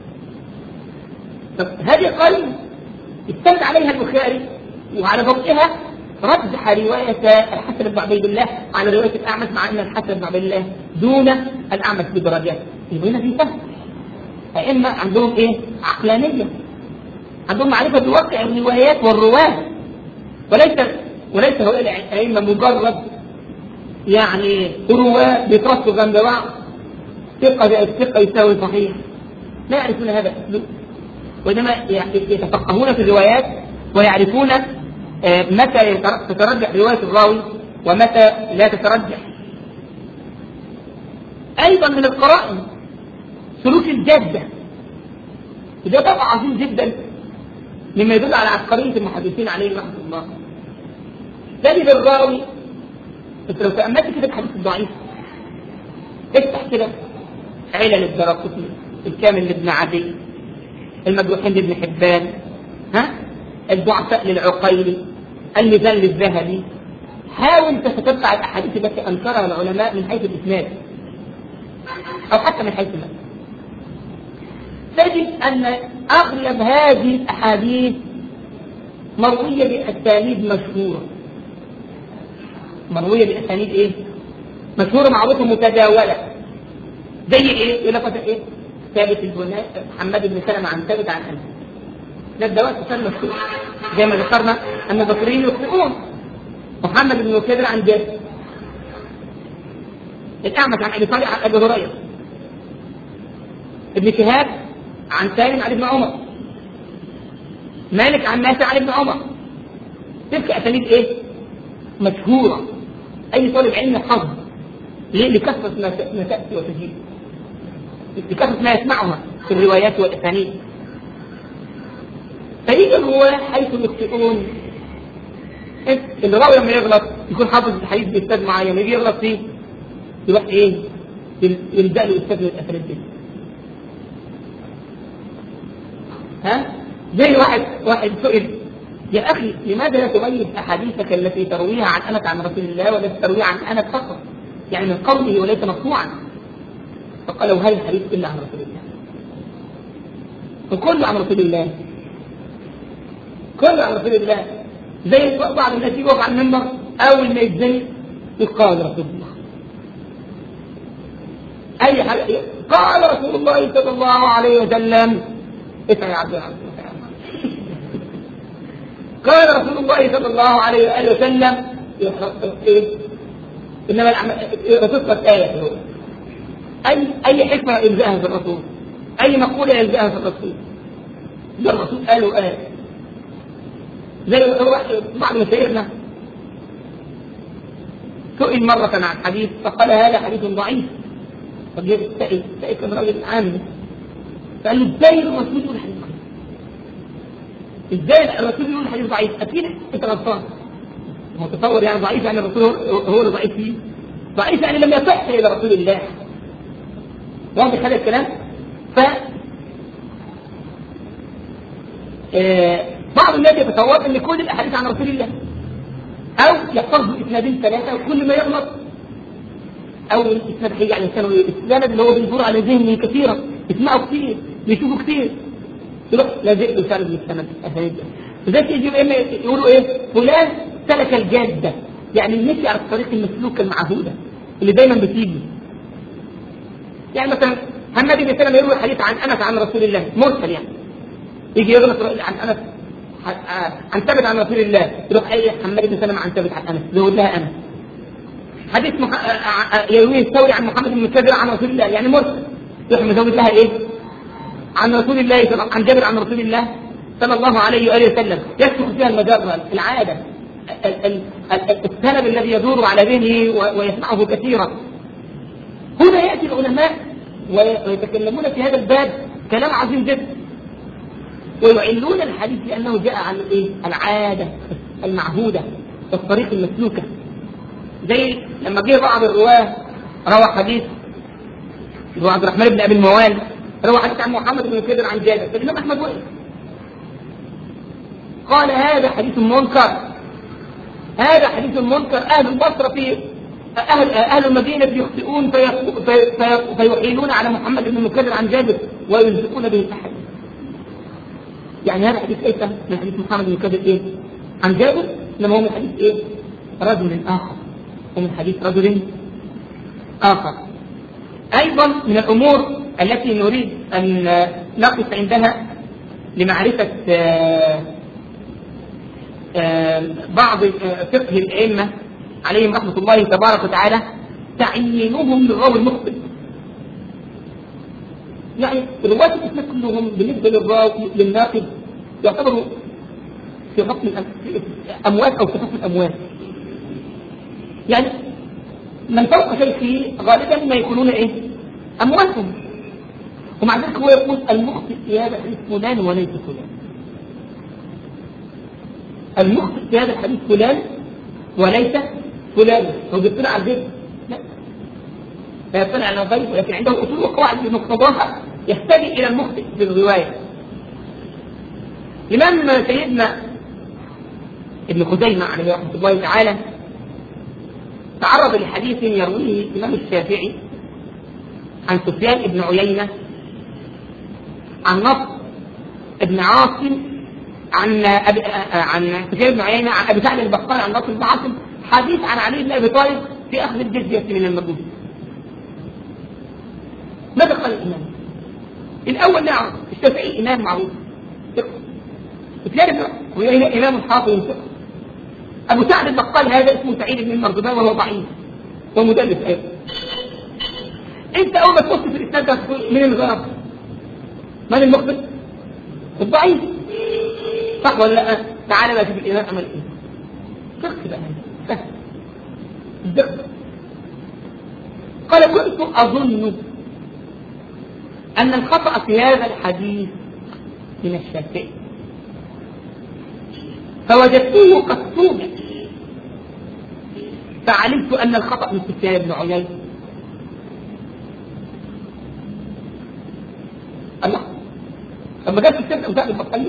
هذه قال استند عليها البخاري، وعلى ضوئها رجح رواية الحسن بن عبيد الله على رواية الأعمش، مع أن الحسن بن عبيد الله دون الأعمش بدرجات. يبقى هنا في فهم. أئمة عندهم عقلانية، عندهم معرفة بواقع الروايات والرواة، وليس هؤلاء الأئمة مجرد يعني رواة بيترصوا جنب بعض، ثقة يساوي صحيح. لا يعرفون هذا الأسلوب، وإنما يتفقهون في الروايات ويعرفون متى تترجح رواية الراوي ومتى لا تترجح. أيضا من القرائن سلوك الجادة، وده طبعا عظيم جدا مما يدل على عبقرية المحدثين عليه رحمة الله. تجد الراوي انت لو تأملت كده الحديث الضعيف، افتح كده علل الدرقطني، الكامل لابن عدي، المجروحين لابن حبان، الضعفاء للعقيلي، الميزان للذهبي. حاول تتتبع الاحاديث التي انكرها العلماء من حيث الاسناد او حتى من حيث المتن، تجد ان اغلب هذه الاحاديث مرويه باسانيد مشهوره، مرويه باسانيد مشهوره معروفه متداوله. زي يقول لك ثابت البناني محمد بن سلمة عن ثابت عن انس، ده الدواء تسمى مشهور، زي ما ذكرنا ان البصريين يخطئون. محمد بن مكدر عن جابر، الأعمش عن ابي صالح عن ابي هريره، ابن شهاب عن سالم عن ابن عمر، مالك عن نافع عن ابن عمر. تلك اسانيد مشهوره، اي طالب علم يحفظها. ليه؟ لكثره ما تاتي وتجيب، لكثره ما يسمعها في الروايات والاسانيد. فيجي الرواه حيث يخطئون. الراوي لما يغلط يكون حافظ الحديث باستاذ معين، يجي يغلط فيه يروح ايه؟ يلجأ له استاذ من الاساتذه دي. زي واحد سئل: يا اخي لماذا لا تميز احاديثك التي ترويها عن انس عن رسول الله والتي ترويها عن انس فقط، يعني من قوله وليس مرفوعا؟ فقال له: هل الحديث الا عن رسول الله؟ وكله عن رسول الله، كله عن رسول الله. زي بعض الناس يقف على المنبر اول ما يتزني يقال رسول الله، اي حاجه قال رسول الله صلى الله عليه وسلم. اسمع يا عبد العزيز، قال رسول الله صلى الله عليه وآله وسلم. انما تذكر آية، اي حكمة يلزقها في الرسول، اي مقولة يلزقها في الرسول. ده الرسول قالوا آية. زي بعض مشايخنا سئل مرة عن حديث فقال: هذا حديث ضعيف. فجاء السائل كان راجل عام، فقال له: ازاي الرسول يقول حديث ضعيف؟ ازاي الرسول يقول حديث ضعيف؟ اكيد انت غلطان. هو تصور يعني ضعيف يعني الرسول هو اللي ضعيف فيه؟ ضعيف يعني لم يصح الى رسول الله. واضح هذا الكلام؟ ف بعض الناس يتصور ان كل الاحاديث عن رسول الله، او يحفظوا اسنادين ثلاثه وكل ما يغلط او الاسناد هيجي على لسانه الاسناد اللي هو بيدور على ذهنه كثيرا، يسمعه كثير، بيشوفه كثير، يروح لازق له سند من السند اسانيد. لذلك يجي يقولوا ايه؟ فلان سلك الجاده، يعني مشي على الطريق المسلوكه المعهوده اللي دايما بتيجي. يعني مثلا النبي صلى الله عليه وسلم يروي حديث عن انس عن رسول الله مرسل، يعني يجي يغلط عن انس عن ثابت عن رسول الله، يروح اي محمد بن سلمة عن ثابت عن انس يقول لها انس. حديث يرويه الثوري عن محمد بن كثير عن رسول الله، يعني مرسل، يروح مزود لها ايه؟ عن رسول الله عن جابر عن رسول الله صلى الله عليه واله وسلم. يسلك فيها المجرة، العاده، السند الذي يدور على ذهنه ويسمعه كثيرا. هنا ياتي العلماء ويتكلمون في هذا الباب كلام عظيم جدا، ويعلون الحديث لأنه جاء عن ايه؟ العادة المعهودة والطريق المسلوكة. زي لما جه بعض الرواه روى حديث عبد الرحمن بن أبي الموال، روى حديث عن محمد بن كثير عن جابر، فالإمام أحمد وقف قال: هذا حديث منكر، هذا حديث منكر. أهل البصرة في أهل المدينة يخطئون فيحيلون على محمد بن كثير عن جابر ويلزقون به الحديث. يعني هذا حديث ليس من حديث محمد بن كثير ايه؟ عن جابر، انما هو من حديث ايه؟ رجل آخر، ومن حديث رجل آخر. أيضا من الأمور التي نريد أن نقف عندها لمعرفة بعض فقه الأئمة عليهم رحمة الله تبارك وتعالى تعيينهم للراوي المخطئ. يعني رواة الإسناد كلهم بالنسبة للراوي للناقد يعتبروا في حكم الأموات أو في حكم الأموات. يعني من فوق شيخه غالبا ما يكونون ايه؟ أمواتهم. ومع ذلك هو يقول: المخطئ في هذا الحديث فلان وليس فلان. المخطئ في هذا الحديث فلان وليس فلان. هو بيطلع على البيت؟ لا، لا يطلع على الغيب، ولكن عنده أصول وقواعد بمقتضاها يحتاج إلى المخطئ في الرواية. الإمام سيدنا ابن خزيمة عليه رحمة الله تعالى تعرض لحديث يرويه الإمام الشافعي عن سفيان بن عيينة عن نصر بن عاصم عن سفيان بن عيينة عن أبي سعد البقال عن نصر بن عاصم، حديث عن علي بن أبي طالب في أخذ الجزية من المجوس. ماذا قال الإمام؟ الأول نعم الشافعي إمام معروف سفيان بن عيينة إمام حافظ فقه. أبو سعد البقال هذا اسمه سعيد بن المرزبان وهو ضعيف ومدلس أيضا. أنت أول ما تبص في الإسناد من الغرب من المخطئ؟ الضعيف، صح ولا لا؟ تعال بقى شوف الإمام عمل إيه. فقه بقى سهل الدقة. قال: كنت أظن أن الخطأ في هذا الحديث من الشافعي. فوجدته قد توبع فعلمت أن الخطأ من سفيان بن عيينة. الله، طب ما جابش سيرة أوزاع البطل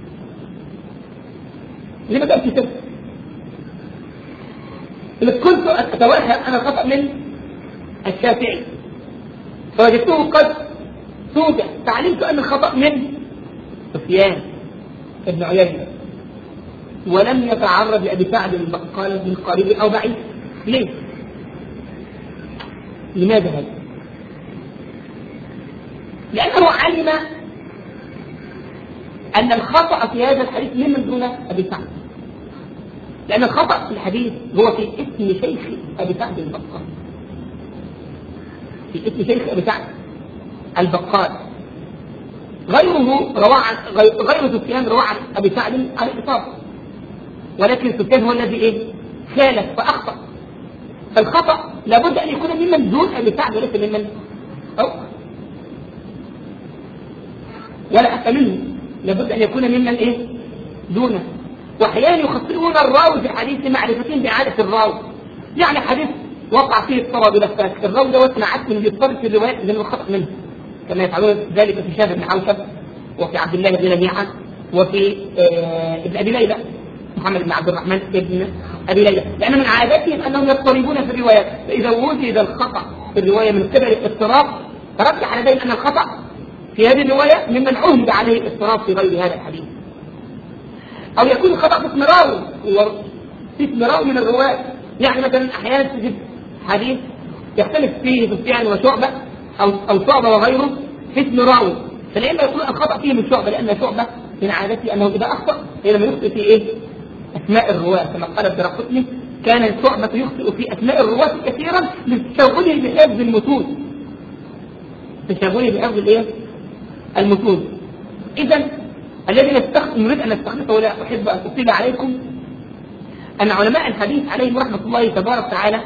ليه ما جابش سيرة؟ اللي كنت أتوهم أنا الخطأ من الشافعي فوجدته قد توبع فعلمت أن الخطأ من سفيان بن عيينة ولم يتعرض لأبي سعد البقال من قريب أو بعيد. ليه؟ لماذا هذا؟ لأنه علم أن الخطأ في هذا الحديث ممن دون أبي سعد، لأن الخطأ في الحديث هو في اسم شيخ أبي سعد البقال، في اسم شيخ أبي سعد البقال. غير سفيان روى عن أبي سعد عن الإصابة، ولكن سفيان هو الذي خالف فأخطأ. فالخطأ لابد أن يكون ممن دون أبي سعد وليس ممن فوق، ولا أحسن منه، لابد أن يكون ممن دونه. وأحيانا يخطئون الراوي في حديث معرفتين بإعادة الراوي، يعني حديث وقع فيه اضطراب لفاك الراوي دوت معت من يضطرب في الروايات لأنه خطأ منه، كما يفعلون ذلك في شاب بن حوشب وفي عبد الله بن لميعة وفي ابن أبي ليلى محمد بن عبد الرحمن ابن أبي ليلى، لأن من عادتهم أنهم يضطربون في الروايات، فإذا وجد الخطأ في الرواية من قبل الاضطراب فرجح لدينا أن الخطأ في هذه الرواية ممن عهد عليه الاضطراب في غير هذا الحديث. أو يكون الخطأ في اسم راوي، في اسم راوي من الرواة، يعني مثلا أحيانا تجد حديث يختلف فيه سفيان وشعبة أو شعبة وغيره في اسم راوي، فلما يكون الخطأ فيه من شعبة، لأن شعبة من عادته أنه إذا أخطأ لما يخطئ في أسماء الرواة، كما قال الدرقطني كان شعبة يخطئ في أسماء الرواة كثيرا لتشغله بحفظ المتون، المتون. إذا الذي نريد أن نستخلصه ولا أحب أن أطيل عليكم أن علماء الحديث عليهم رحمة الله تبارك وتعالى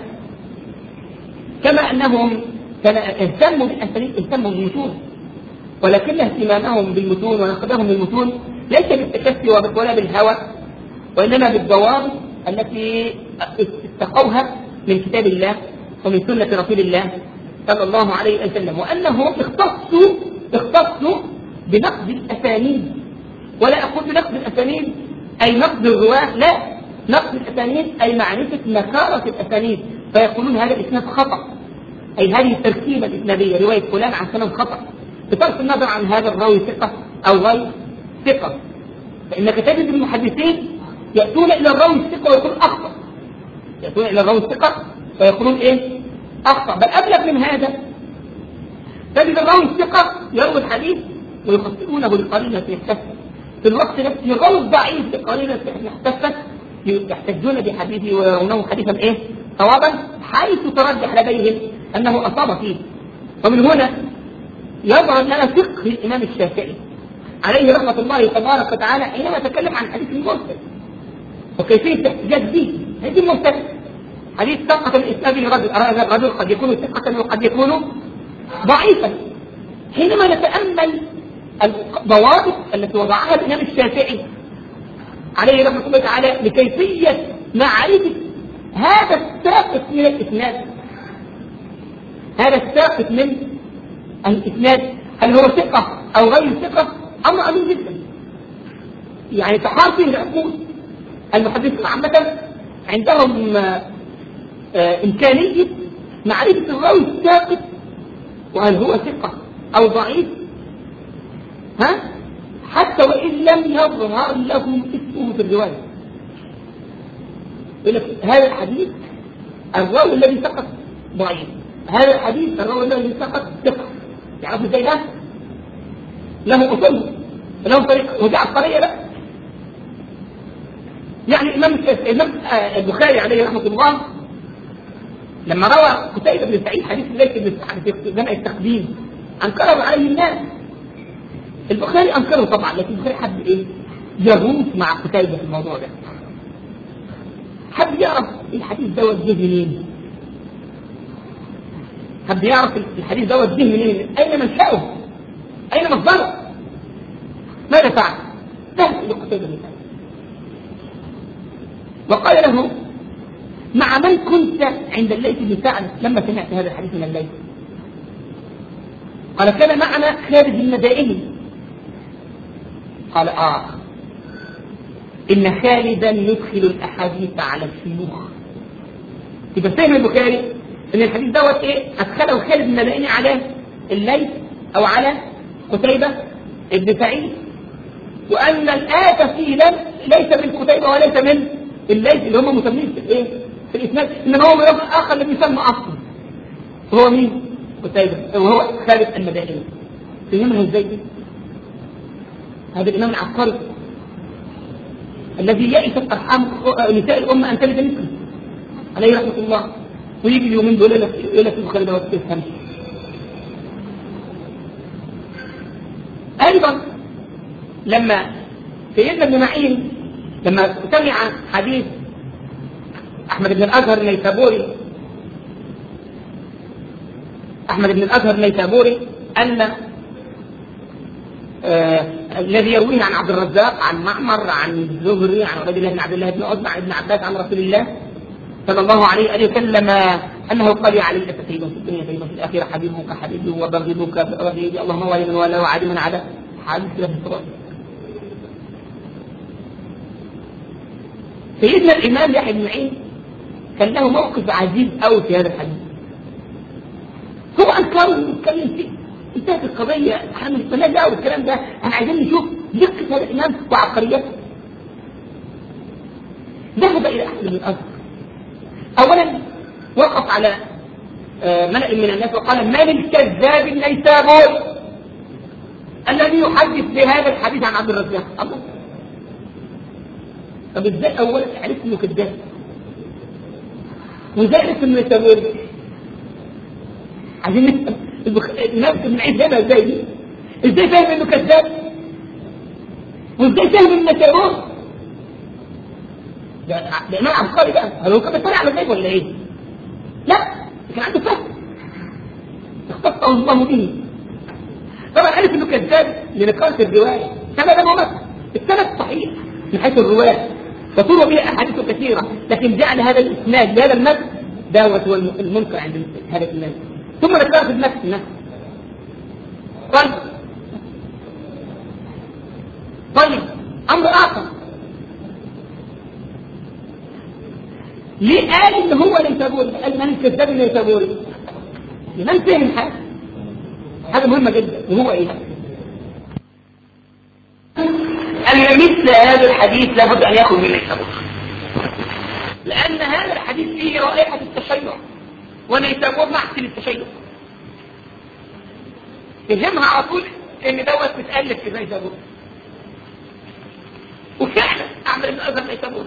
كما أنهم اهتموا بالأسانيد اهتموا بالمتون، ولكن اهتمامهم بالمتون ونقدهم للمتون ليس بالتكفي ولا بالهوى، وإنما بالضوابط التي استقوها من كتاب الله ومن سنة رسول الله صلى الله عليه وسلم، وأنهم اختصوا بنقد الأسانيد. ولا أقول بنقد الأسانيد أي نقد الرواة، لا، نقد الأسانيد أي معرفة مكارة الأسانيد، فيقولون هذا الإسناد خطأ، أي هذه التركيبة الإسنادية رواية فلان عن فلان خطأ، بصرف النظر عن هذا الراوي ثقة أو غير ثقة. فإنك تجد المحدثين يأتون إلى الراوي الثقة ويقولون أخطأ، يأتون إلى الراوي الثقة ويقولون أخطأ. بل أبلغ من هذا، تجد الراوي الثقة يروي الحديث ويخطئونه لقرينة احتفت، في الوقت نفسه الراوي الضعيف لقرينة احتفت يحتجون بحديثه ويرونه حديثا صوابا، حيث ترجح لديهم أنه أصاب فيه. ومن هنا يظهر لنا فقه الإمام الشافعي عليه رحمة الله تبارك وتعالى حينما تكلم عن حديث المرسل وكيفية الاحتجاج به. هذه المرسل حديث ثقة الإسناد الرجل قد يكون ثقة وقد يكون ضعيفا. حينما نتأمل الضوابط التي وضعها الإمام الشافعي عليه رحمة الله تعالى لكيفية معرفة هذا الساقط من الإسناد، هذا الساقط من الإسناد هل هو ثقة أو غير ثقة، أمر عظيم جدا. يعني تحار فيه العقول. المحدثين عامة عندهم إمكانية معرفة الراوي الساقط وهل هو ثقة أو ضعيف، حتى وإن لم يظهر لهم اسمه في الرواية. يقول لك هذا الحديث الراوي الذي سقط ضعيف، هذا الحديث الراوي الذي سقط ثقة. يعرفوا ازاي ده؟ لهم أصول، لهم طريق، ودي عبقرية بقى. يعني الإمام البخاري عليه رحمة الله لما روى قتيبة بن سعيد حديث ليس بن سعيد في جمع التقديم أنكره عليه الناس. البخاري أنكره طبعا، لكن البخاري حب يغوص مع قتيبة في الموضوع ده، حب يعرف الحديث دوت جه منين، حب يعرف الحديث دوت جه منين، أين منشأه، أين مصدره، ماذا فعل؟ ذهب إلى قتيبة بن سعيد وقال له: مع من كنت عند الليث بن سعد لما سمعت هذا الحديث من الليث؟ قال: كان معنا خالد المدائني. قال: إن خالدا يدخل الأحاديث على الشيوخ. يبقى فهم البخاري إن الحديث دوت أدخله خالد المدائني على الليث أو على قتيبة ابن سعيد، وأن الآية فيه ليس من قتيبة وليس من الليث اللي هم مسمين في الإسناد، إنما هو رجل آخر الذي يسمى أصلا، هو مين؟ قتيبة، وهو خالد المدائني. فهمها إزاي دي؟ هذا الإمام العبقري الذي يئست أرحام نساء الأمة أن تلد مثله عليه رحمة الله، ويجي اليومين دول يقول لك البخاري ده وتفهم. أيضا لما سيدنا ابن معين لما سمع حديث أحمد بن الأزهر النيسابوري أن الذي يرويه عن عبد الرزاق عن معمر عن الزهري عن عبد الله بن عبد الله بن عتبة عن ابن عباس عن رسول الله صلى الله عليه وسلم أنه قال عليه: سيد في الدنيا سيد في الآخرة، حبيبك حبيبي وبغضبك بغضبي، اللهم ولي من ولا وعاد من عدا. حديث له الصراط. سيدنا الإمام يحيى بن معين كان له موقف عجيب أوي في هذا الحديث. هو أنكره ويتكلم فيه، انتهت القضية، احنا مش بنلاقي والكلام ده، احنا عايزين نشوف دقة هذا الإمام وعبقريته. ذهب إلى أحمد بن الأزهر، أولا وقف على ملأ من الناس وقال: من الكذاب النيسابوري الذي يحدث بهذا الحديث عن عبد الرزاق؟ الله، طب ازاي أولا عرفت إنه كذاب؟ وازاي عرفت إنه نيسابوري؟ عايزين نفهم الناس من عيد هنا ازاي دي؟ ازاي فاهم إنه كذاب؟ وازاي فاهم إنه نيسابوري؟ ده إمام عبقري بقى، هل هو كان بيطلع على زيك ولا إيه؟ لا، كان عنده فهم اختصه الله به. طبعا عرف إنه كذاب لنقاط الرواية، سند ومتن، السند صحيح من حيث الرواية وتروى به أحاديث كثيرة، لكن جعل هذا الإسناد بهذا المتن دعوة هو المنكر عند هذا الناس، ثم ذكرها في نفس طيب أمر آخر، ليه قال إن هو نيسابوري؟ قال من الكذاب النيسابوري؟ لمن فهم حاجة مهمة جدا، وهو إيه؟ أن مثل هذا الحديث لابد أن يأخذ من نيسابوري، لأن هذا الحديث فيه رائحة التشيع، ونيسابور معسل التشيع. تفهمها على طول إن دوت بتألف في نيسابور، وفعلا أعمل من أزهر نيسابور.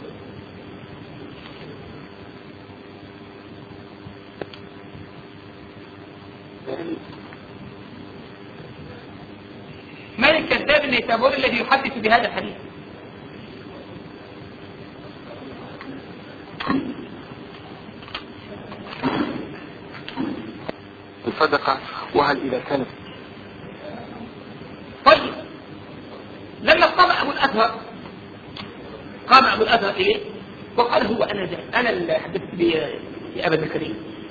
من الكذاب النيسابوري الذي يحدث بهذا الحديث؟ الصدقة، وهل إذا كانت طيب لما قام أبو الأزهر إليه وقال: هو أنا اللي حدثت بأبا زكريا.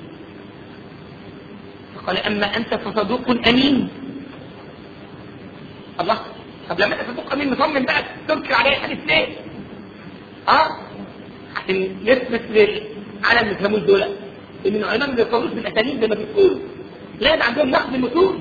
فقال: أما أنت فصدوق أمين. الله، طب لما أنت صدوق أمين مصمم بقى تنكر عليه حديث ليه؟ عشان يثبت للعالم الفهموش دول إن العلماء ما بيقولوش بالأسانيد زي ما بيقولوا، لا، ده عندهم نقد المتون.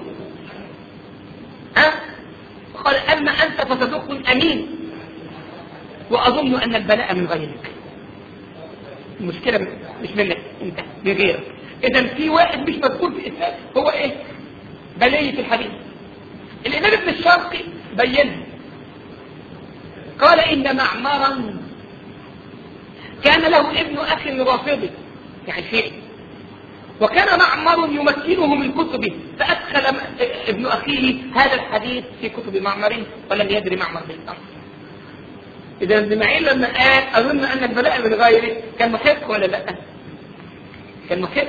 قال: أما أنت فصدوق أمين، وأظن أن البلاء من غيرك. المشكلة مش منك أنت، من غيرك. إذا في واحد مش مذكور في الإسلام، هو إيه؟ بلية الحديث. الإمام ابن الشرقي بينها، قال: إن معمرا كان له ابن أخ رافضي، يعني شيعي، وكان معمر يمكنه من كتبه، فأدخل ابن أخيه هذا الحديث في كتب معمر ولم يدري معمر بالأمر. إذا ابن معين لما قال أظن أن البلاء من غيره، كان محق ولا لا؟ كان محق.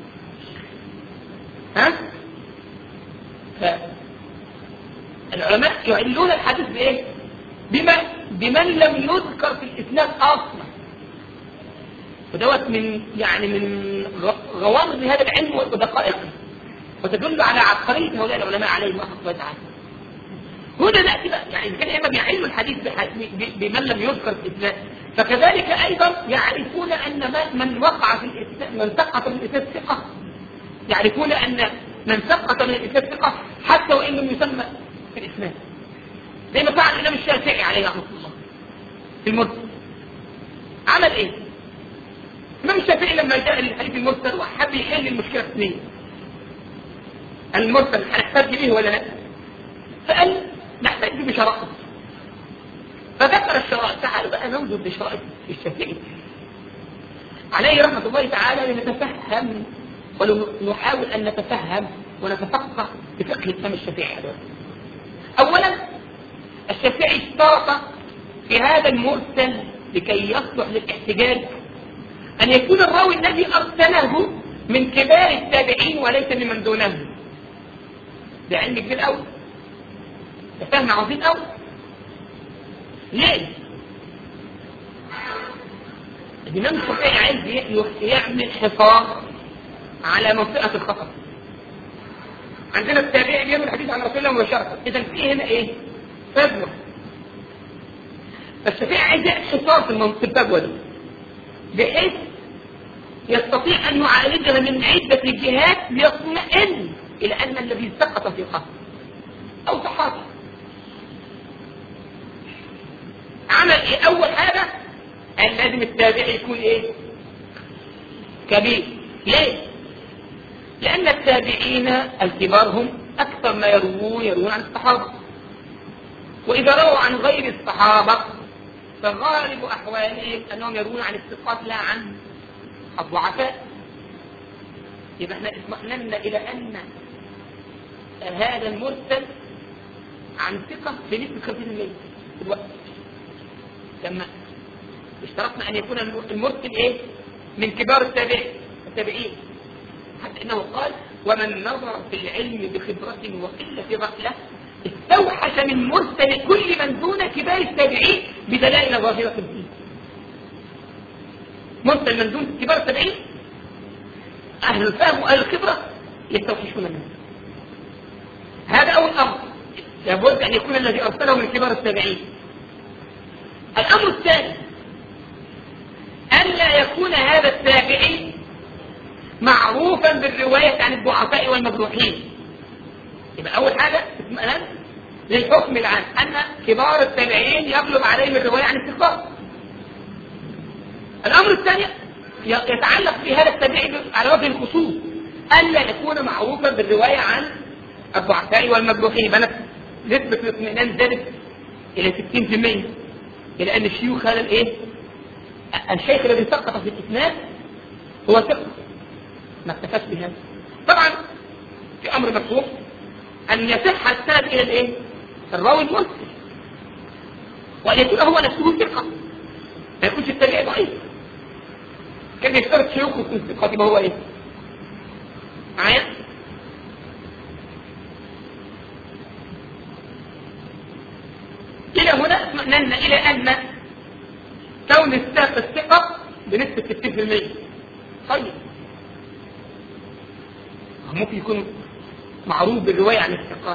العلماء يعلون الحديث بإيه؟ بمن لم يذكر في الإسلام أصلا، ودوت من غوامض هذا العلم ودقائقه، وتدل على عبقرية هؤلاء العلماء عليهم رحمة الله تعالى. هنا نأتي بقى، يعني إذا كان الأئمة بيعلموا الحديث بمن لم يذكر في الإسناد، فكذلك أيضا يعرفون أن من وقع في الإسناد، من سقط من الإسناد ثقة، يعرفون أن من سقط من الإسناد ثقة حتى وإن لم يسمى في الإسناد، زي ما فعل الإمام الشافعي عليه رحمة الله في المرسل. عمل إيه؟ الإمام الشافعي لما جاء للحديث المرسل وحب يحل المشكلة اثنين، المرسل هنحتاج به ولا لا؟ فقال نحتاج بشرائط، فذكر الشرائط. تعالوا بقى ننظر بشرائط الشافعي عليه رحمة الله تعالى لنتفهم ونحاول أن نتفهم ونتفقه بفقه الإمام الشافعي. أولا الشافعي اشترط في هذا المرسل لكي يصلح للاحتجاج أن يكون الراوي الذي أرسله من كبار التابعين وليس ممن دونهم. ده علم كبير قوي، ده فهم عظيم قوي. ليه؟ الإمام الشافعي عايز يعمل حصار على منطقة الخطر. عندنا التابعي بيعمل الحديث عن رسول الله مباشرة، إذا في هنا إيه؟ فجوة. فالشافعي عايز يعمل حصار في الفجوة دي بحيث يستطيع أن يعالجها من عدة جهات ليطمئن إلى أن الذي سقط في خطر أو صحابي. عمل إيه؟ أول حاجة أن لازم التابعي يكون إيه؟ كبير. ليه؟ لأن التابعين الكبار هم أكثر ما يروون عن الصحابة، وإذا رووا عن غير الصحابة فغالب أحوالهم أنهم يروون عن الثقات لا عن الضعفاء. يبقى احنا اطمئننا إلى أن هذا المرسل عن ثقة بنسبة 50% في الوقت. لما اشترطنا أن يكون المرسل إيه؟ من كبار التابعين، حتى إنه قال: ومن نظر في العلم بخبرة وقلة غفلة استوحش من مرسل كل من دون كبار التابعين بدلائل ظاهرة فيه. مرسل من دون كبار التابعين أهل الفهم وأهل الخبرة يستوحشون منه. هذا أول أمر، لابد أن يكون الذي أرسله من كبار التابعين. الأمر الثاني ألا يكون هذا التابعي معروفا بالرواية عن الضعفاء والمجروحين. يبقى أول حاجة اطمئنان للحكم العام أن كبار التابعين يغلب عليهم الرواية عن الثقات. الأمر الثاني يتعلق بهذا التابعي على وجه الخصوص ألا يكون معروفا بالرواية عن الضعفاء والمجروحين. بنت نسبة الاطمئنان زادت إلى 60%، إلى أن الشيوخ هذا الإيه؟ الشيخ الذي سقط في الإسناد هو ثقة، ما اكتفاش بهذا. طبعا في أمر مفهوم أن يصح السند إلى الإيه؟ الراوي المرسل، وأن يكون هو نفسه ثقة، ما يكونش التابعي ضعيف. كان يشترط شيوخ يكون ثقة، يبقى هو إيه؟ معايا؟ إلى هنا اطمئننا إلى أن كون الثقة بنسبة 60%. طيب ممكن يكون معروف بالرواية عن الثقات،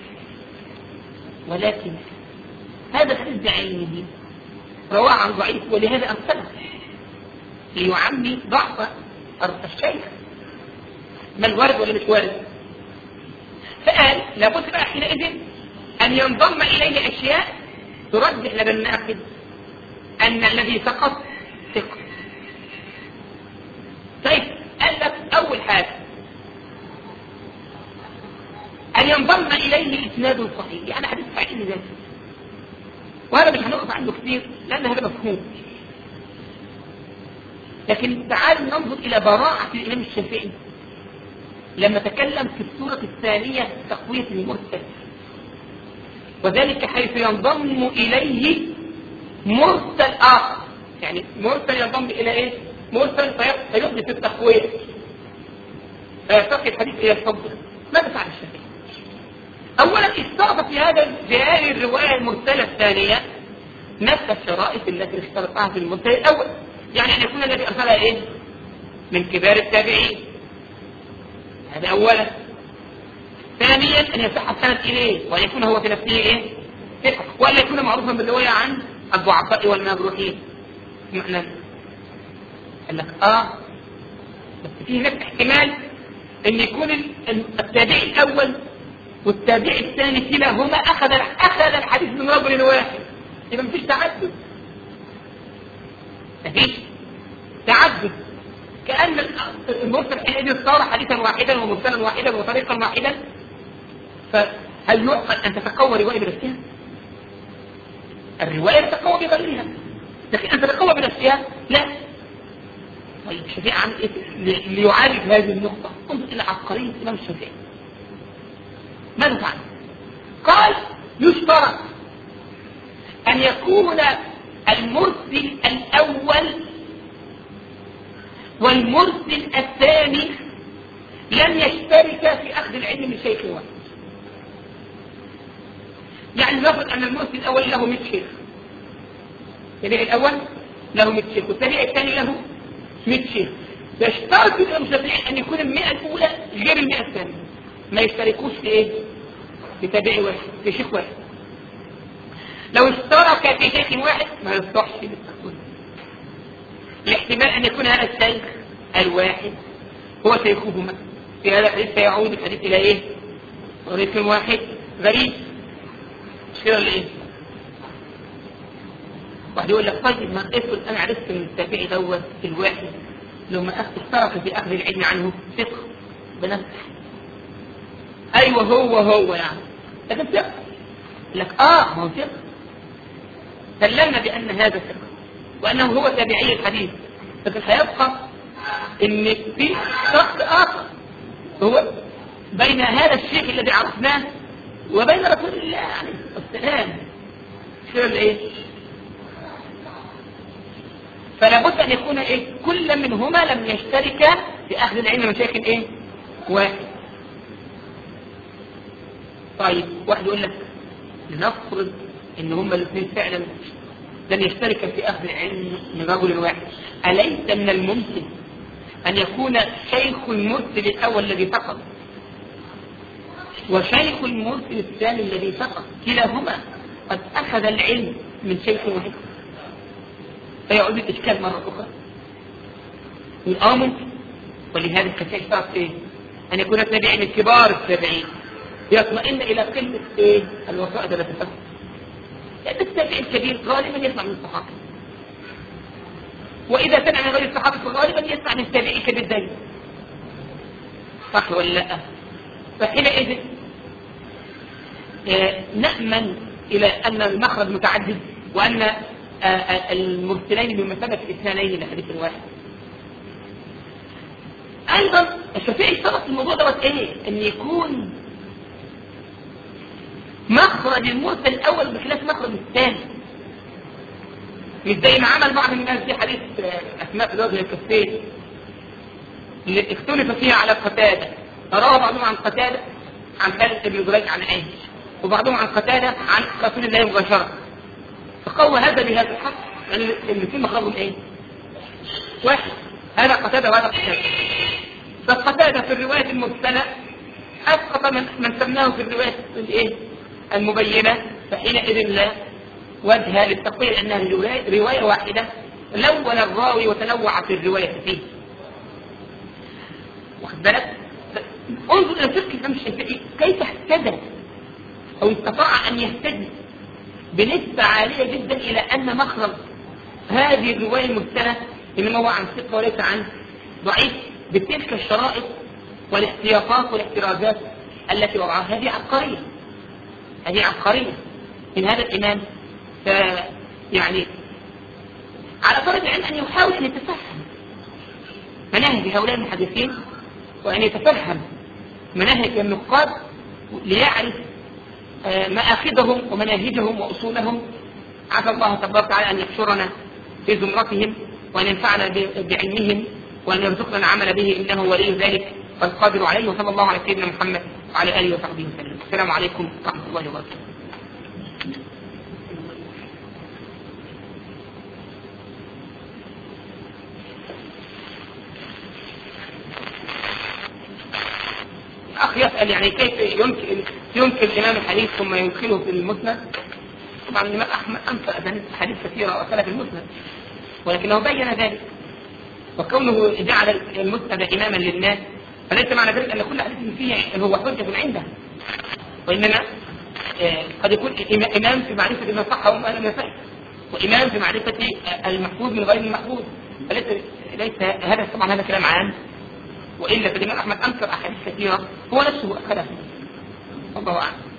ولكن هذا الحديث بعينه رواه عن ضعيف ولهذا أرسله ليعمي ضعف الشيخ. ما الوارد ولا مش وارد؟ فقال لابد بقى حينئذ أن ينضم إليه أشياء ترجح لدى الناقد أن الذي سقط ثقة. طيب قال لك أول حاجة أن ينضم إليه إسناد صحيح، يعني حديث صحيح ذاته، وهذا مش هنقف عنده كثير لأن هذا مفهوم. لكن تعالوا ننظر إلى براعة الإمام الشافعي لما تكلم في السورة الثانية تقوية المرسل، وذلك حيث ينضم إليه مرسل آخر. يعني مرسل ينضم إلى إيه؟ مرسل فيحدث التقوية فيرتقي الحديث إلى الحب. ماذا فعل الشافعي؟ أولا اشترط في هذه الرواية المرسلة الثانية نفس الشرائط التي اشترطها في المرسل الأول. يعني أن يكون الذي أرسلها إيه؟ من كبار التابعين، هذا أولا. ثانيا أن يصح السند إليه وأن يكون هو في نفسه إيه؟ ثقة، وأن يكون معروفا بالرواية عن الضعفاء والمجروحين. معنى قال لك بس فيه نفس احتمال أن يكون التابعي الأول والتابعي الثاني كلاهما أخذ الحديث من رجل واحد، يبقى مفيش تعدد. مفيش تعدد، كأن المرسل حينئذ صار حديثا واحدا ومرسلا واحدا وطريقا واحدا. فهل يعقل أن تتقوى رواية بنفسها؟ الرواية تتقوى بغيرها، لكن أن تتقوى بنفسها لا. طيب الشافعي عمل إيه ليعالج هذه النقطة؟ انظر إلى عبقرية الإمام الشافعي. ماذا فعل؟ قال يشترط أن يكون المرسل الأول والمرسل الثاني لم يشترك في أخذ العلم من شيخ واحد. يعني نفرض أن المرسل الأول له 100 شيخ، التابعي الأول له 100 شيخ والتابعي الثاني له 100 شيخ، يشترط الإمام الشافعي أن يكون 100 الأولى غير 100 الثانية، ما يشتركوش في إيه؟ في تابعي واحد، في شيخ واحد. لو اشترك في شيخ واحد ما يصلحش للتقويم. الاحتمال أن يكون هذا الشيخ الواحد هو شيخهما، في هذا الحديث سيعود الحديث إلى إيه؟ طريق واحد غريب، مش كده ولا إيه؟ واحد يقول لك طيب ما افرض أنا عرفت من التابعي دوت الواحد لو ما اشترك في أخذ العلم عنه ثقة بنفسه. أيوه هو يعني، لكن ثقة. لك ما هو ثقة، سلمنا بأن هذا ثقة وأنه هو تابعي الحديث، لكن هيبقى إن في شخص آخر هو بين هذا الشيخ الذي عرفناه وبين رسول الله عليه السلام. شو إيه؟ فلا بد أن يكون إيه؟ كل منهما لم يشترك في أخذ العلم من شيخ إيه؟ واحد. طيب واحد يقول لك لنفرض إن هما الاثنين فعلا لن يشترك في أخذ العلم من رجل واحد، أليس من الممكن أن يكون شيخ المرسل الأول الذي سقط وشيخ المرسل الثاني الذي سقط كلاهما قد أخذ العلم من شيخ واحد، فيعود الإشكال مرة أخرى؟ ممكن. ولهذا الشيء اشترط إيه؟ أن يكون التابعي من كبار التابعين يطمئن إلى قلة إيه؟ الوسائط التي تفهم. لأن التابعي الكبير غالبا يسمع من الصحابة، وإذا سمع من غير الصحابة فغالبا يسمع من التابعي الكبير دايما، صح ولا لا؟ فحينئذ نأمن إلى أن المخرج متعدد وأن المرسلين بمثابة الاثنين لحديث واحد. أيضا الشافعي اشترط الموضوع دوت إيه؟ أن يكون مخرج المرسل الأول بخلاف مخرج الثاني، مش زي ما عمل بعض الناس في حديث أسماء في الوجه الكفين اللي اختلف فيها على قتادة، فروى بعضهم عن قتادة عن خالد بن جريج عن عائشة، وبعضهم عن قتادة عن رسول الله مباشرة، فقوى هذا بهذا الحق يعني الاثنين مخرجهم ايه؟ واحد، هذا قتادة وهذا قتادة. فالقتادة في الرواية المرسلة أسقط من سمناه في الرواية الايه؟ المبينة، فحينئذ لا وجه للتقوية أنها رواية واحدة لون الراوي وتنوع في الرواية فيه. واخد بالك؟ انظر إلى فقه الإمام الشافعي كيف اهتدى أو استطاع أن يهتدي بنسبة عالية جدا إلى أن مخرج هذه الرواية المرسلة إنما هو عن ثقة وليس عن ضعيف بتلك الشرائط والاحتياطات والاحترازات التي وضعها. هذه عبقرية من هذا الإمام. يعني على طالب العلم أن يحاول أن يتفهم مناهج هؤلاء المحدثين وأن يتفهم مناهج النقاد ليعرف مآخذهم ومناهجهم وأصولهم. عسى الله تبارك وتعالى أن يحشرنا في زمرتهم وأن ينفعنا بعلمهم وأن يرزقنا العمل به إنه ولي ذلك والقادر عليه. وصلى الله على سيدنا محمد وعلى آله وصحبه وسلم. السلام عليكم ورحمة الله وبركاته. قال يعني كيف ينكر الإمام الحديث ثم يدخله في المسند؟ طبعا الإمام أحمد أنفى حديث كثيرة وأرسلها في المسند، ولكنه بين ذلك. وكونه جعل المسند إماما للناس فليس معنى ذلك أن كل حديث فيه هو حجة عنده، وإنما قد يكون إمام في معرفة ما صح وما لم يصح، وإمام في معرفة المحفوظ من غير المحفوظ. ليس هذا طبعا هذا كلام عام، وإلا فالإمام أحمد أنكر أحاديث كثيرة هو نفسه أخذها. الله أعلم.